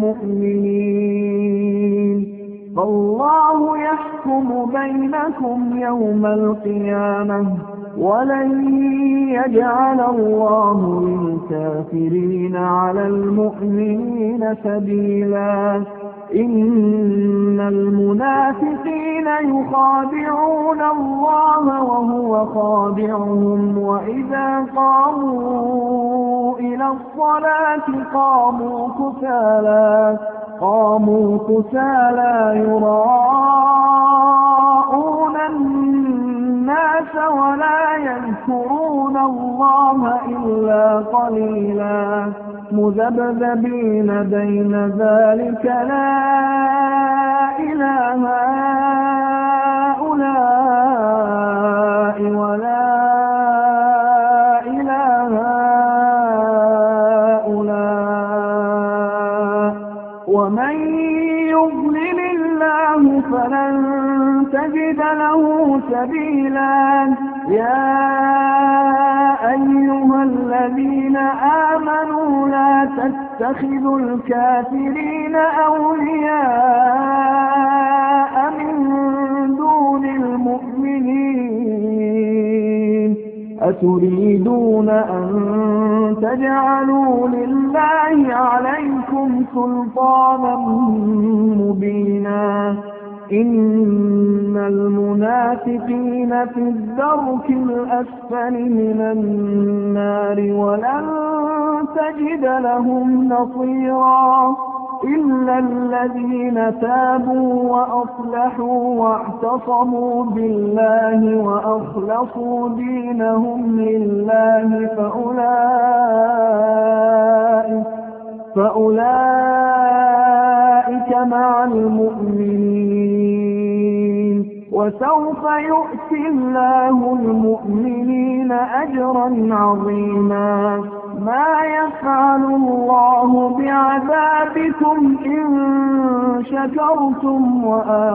المؤمنين فالله يحكم بينكم يوم القيامة ولن يجعل الله للكافرين على المؤمنين سبيلا إن المنافقين يخادعون الله وهو خادعهم وإذا قاموا إلى الصلاة قاموا كسالى قاموا كسالى يراءون الناس ولا يذكرون الله إلا قليلا مذبذبين بين ذلك لا إله هؤلاء ولا إله هؤلاء ومن يضلل الله فلن تجد له سبيلا يا أيها الذين آمنوا لا تتخذوا الكافرين أولياء من دون المؤمنين أتريدون أن تجعلوا لله عليكم سلطانا مبينا إن المنافقين في الدرك الأسفل من النار ولن تجد لهم نصيرا إلا الذين تابوا وأصلحوا واعتصموا بالله وأخلصوا دينهم لله فأولئك فأولئك مع المؤمنين وسوف يؤتي الله المؤمنين أجرا عظيما ما يفعل الله بعذابكم إن شكرتم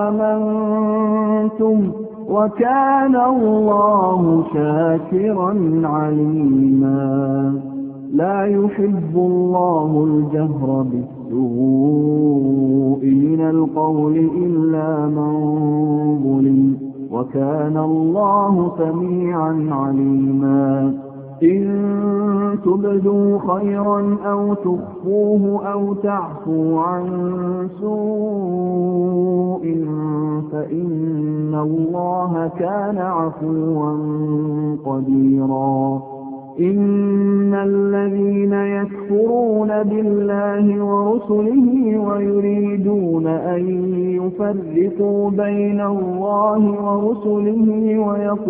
وآمنتم وكان الله شاكرا عليما لا يحب الله الجهر بالسوء من القول إلا من ظلم وكان الله سميعا عليما إن تبدوا خيرا أو تخفوه أو تعفوا عن سوء فإن الله كان عفوا قديرا إن الذين يكفرون بالله ورسله ويريدون أن يفرقوا بين الله ورسله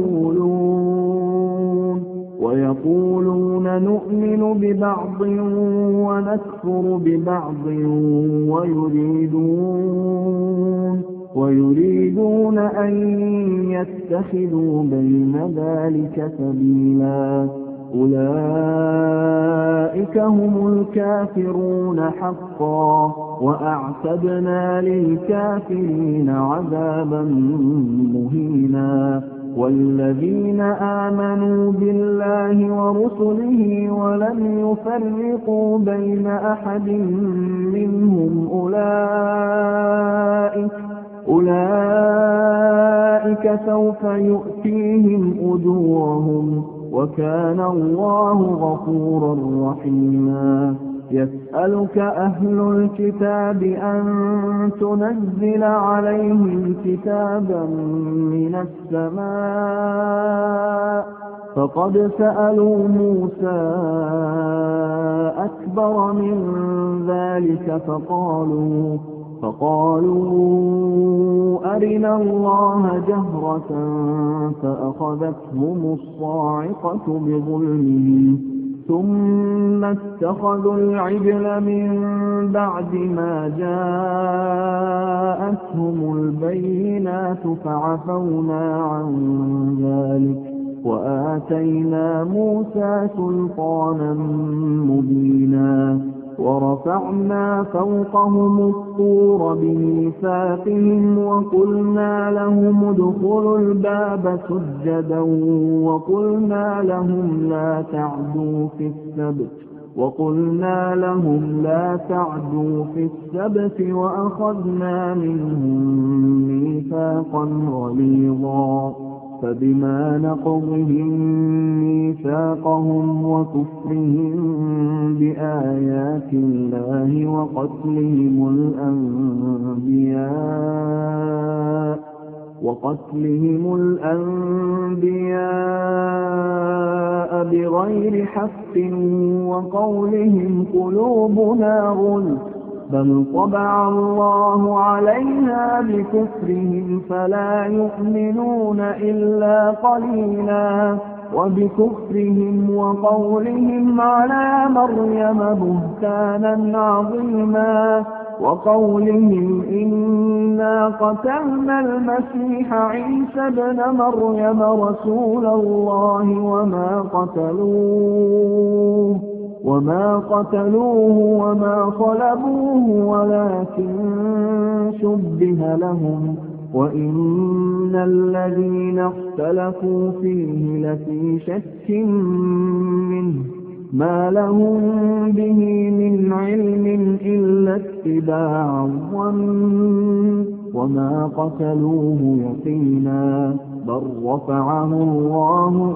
ويقولون ويقولون نؤمن ببعض ونكفر ببعض ويريدون ويريدون أن يتخذوا بين ذلك سبيلا أولئك هم الكافرون حقا وأعتدنا للكافرين عذابا مهينا والذين آمنوا بالله ورسله ولم يفرقوا بين أحد منهم أولئك أولئك سوف يؤتيهم أجورهم وكان الله غفورا رحيما يسألك أهل الكتاب أن تنزل عليهم كتابا من السماء فقد سألوا موسى أكبر من ذلك فقالوا فقالوا أرنا الله جهرة فأخذتهم الصاعقة بظلمهم ثم اتخذوا العجل من بعد ما جاءتهم البينات فعفونا عن ذلك وآتينا موسى سلطانا مبينا ورفعنا فوقهم الطور بميثاقهم وقلنا لهم ادخلوا الباب سجدا وقلنا لهم لا تعدوا في السبت وقلنا لهم لا تعدوا في السبت وأخذنا منهم ميثاقا غليظا فبما نقضهم ميثاقهم وكفرهم بآيات الله وقتلهم الأنبياء وقتلهم الأنبياء بغير حق وقولهم قلوبنا غلف بل طبع الله عليها بكفرهم فلا يؤمنون إلا قليلا وبكفرهم وقولهم على مريم بهتانا عظيما وقولهم إنا قتلنا المسيح عيسى ابن مريم رسول الله وما قتلوه وما قتلوه وما صلبوه ولكن شبه لهم وإن الذين اختلفوا فيه لفي شك منه ما لهم به من علم إلا اتباع الظن وما قتلوه يقينا بل رفعه الله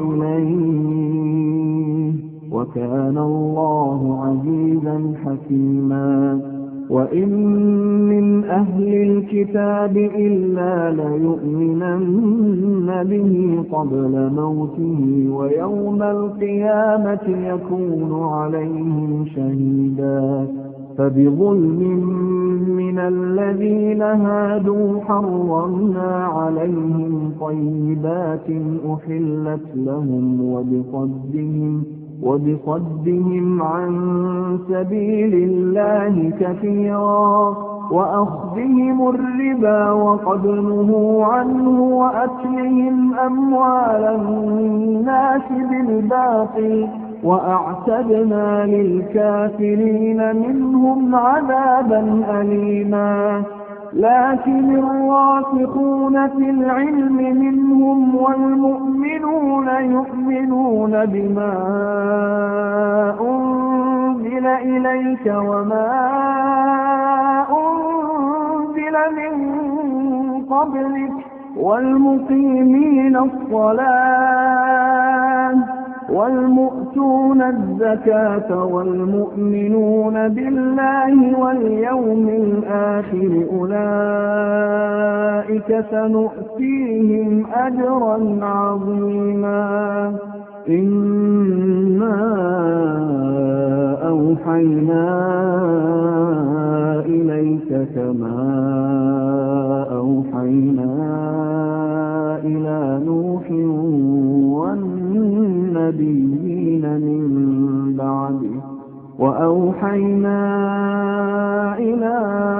إليه وكان الله عزيزا حكيما وإن من أهل الكتاب إلا ليؤمنن به قبل موته ويوم القيامة يكون عليهم شهيدا فبظلم من الذين هادوا حرمنا عليهم طيبات أحلت لهم وبصدهم وبصدهم عن سبيل الله كثيرا وأخذهم الربا وقد نهوا عنه وأكلهم أموال الناس بالباطل وأعتدنا للكافرين منهم عذابا أليما لكن الراسخون في العلم منهم والمؤمنون يؤمنون بما أنزل إليك وما أنزل من قبلك والمقيمين الصلاة والمؤتون الزكاة والمؤمنون بالله واليوم الآخر أولئك سنؤتيهم أجرا عظيما إنا أوحينا إليك كما أوحينا إلى نوح والنبيين من بعده وأوحينا إلى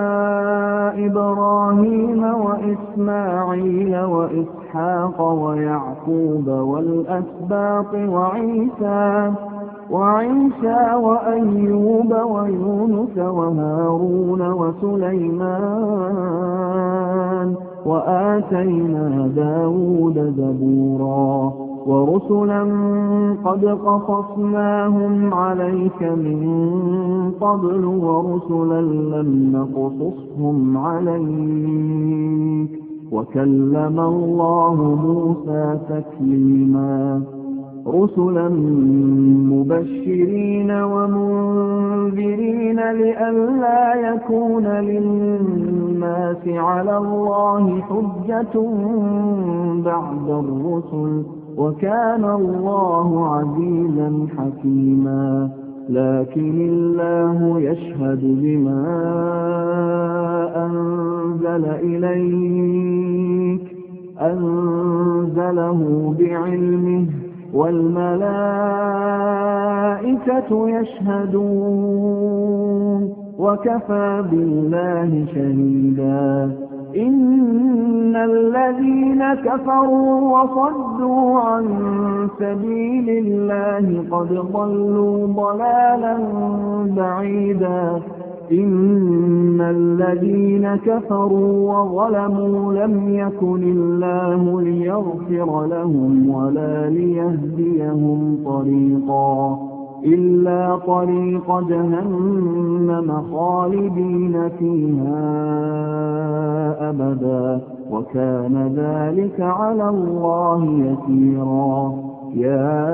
إبراهيم وإسماعيل وإسحاق ويعقوب والأسباط وعيسى وعيسى وأيوب ويونس وهارون وسليمان وآتينا داود زبورا ورسلا قد قصصناهم عليك من قبل ورسلا لم نقصصهم عليك وكلم الله موسى تكليما رسلا مبشرين ومنذرين لئلا يكون للناس على الله حجة بعد الرسل وكان الله عزيزا حكيما لكن الله يشهد بما أنزل إليك أنزله بعلمه والملائكة يشهدون وكفى بالله شهيدا إن الذين كفروا وصدوا عن سبيل الله قد ضلوا ضلالا بعيدا إن الذين كفروا وظلموا لم يكن الله ليغفر لهم ولا ليهديهم طريقا إلا طريق جهنم خالدين فيها أبدا وكان ذلك على الله يسيرا. يا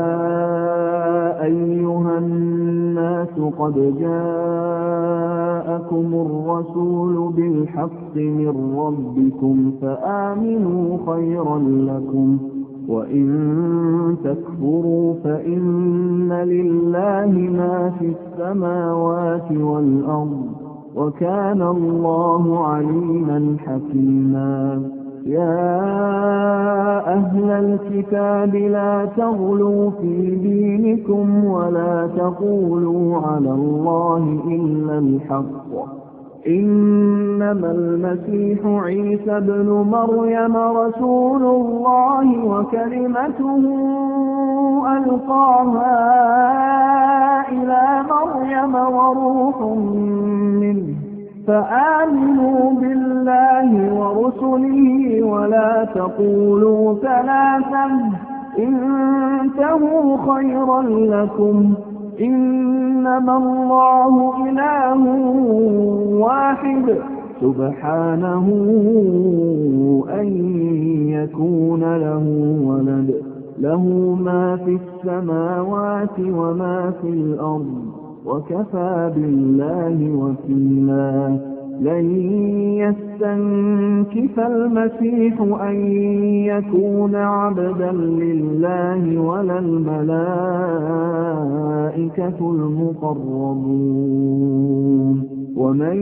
أيها الناس قد جاءكم الرسول بالحق من ربكم فآمنوا خيرا لكم، وإن تكفروا فإن لله ما في السماوات والأرض، وكان الله عليما حكيما. يا أهل الكتاب لا تغلوا في دينكم ولا تقولوا على الله إلا الحق، إنما المسيح عيسى ابن مريم رسول الله وكلمته ألقاها إلى مريم وروح منه، فآمنوا بالله ورسله ولا تقولوا ثلاثا انتهوا خيرا لكم، إنما الله إله واحد سبحانه أن يكون له ولد، له ما في السماوات وما في الأرض، وكفى بالله وكيلا. لن يستنكف المسيح أن يكون عبدا لله ولا الملائكة المقربون، ومن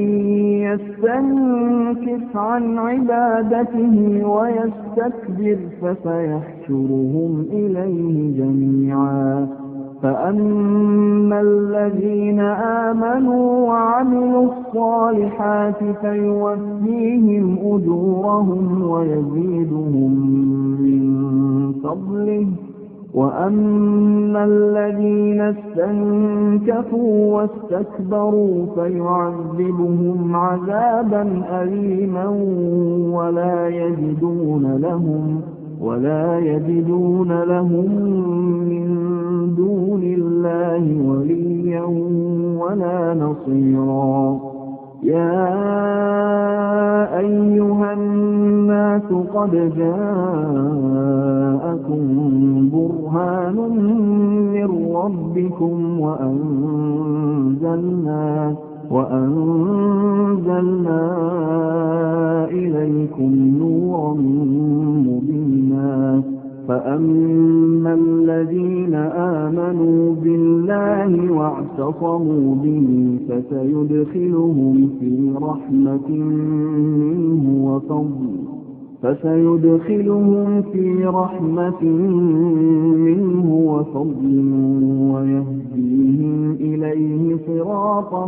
يستنكف عن عبادته ويستكبر فسيحشرهم إليه جميعا. فأما الذين آمنوا وعملوا الصالحات فيوفيهم أجورهم ويزيدهم من فضله، وأما الذين استنكفوا واستكبروا فيعذبهم عذابا أليما ولا يجدون لهم ولا يجدون لهم من دون الله وليا ولا نصيرا. يا أيها الناس قد جاءكم برهان من ربكم وأنزلنا وأنزلنا إليكم نورا مبينا. فأما الذين آمنوا بالله واعتصموا به فسيدخلهم في رحمة منه وفضل فسيدخلهم في رحمة منه وفضل ويهديهم إليه صراطا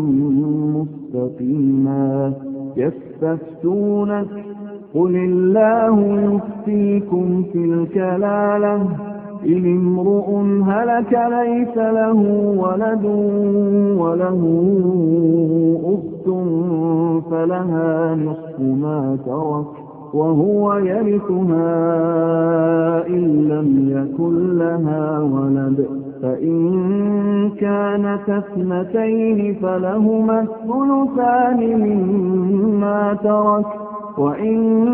مستقيما. يستفتونك قل الله يفتيكم في الكلالة إن امرؤ هلك ليس له ولد وله أخت فلها نصف ما ترك وهو يرثها إن لم يكن لها ولد، فإن كانت اثنتين فلهما الثلثان مما ترك، وإن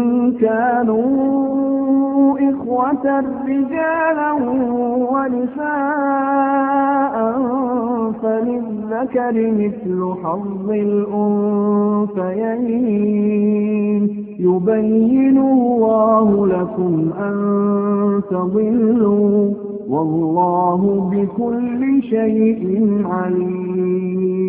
كانوا إخوة رجالا ونساء فللذكر مثل حظ الأنثيين. يبين الله لكم أن تضلوا والله بكل شيء عليم.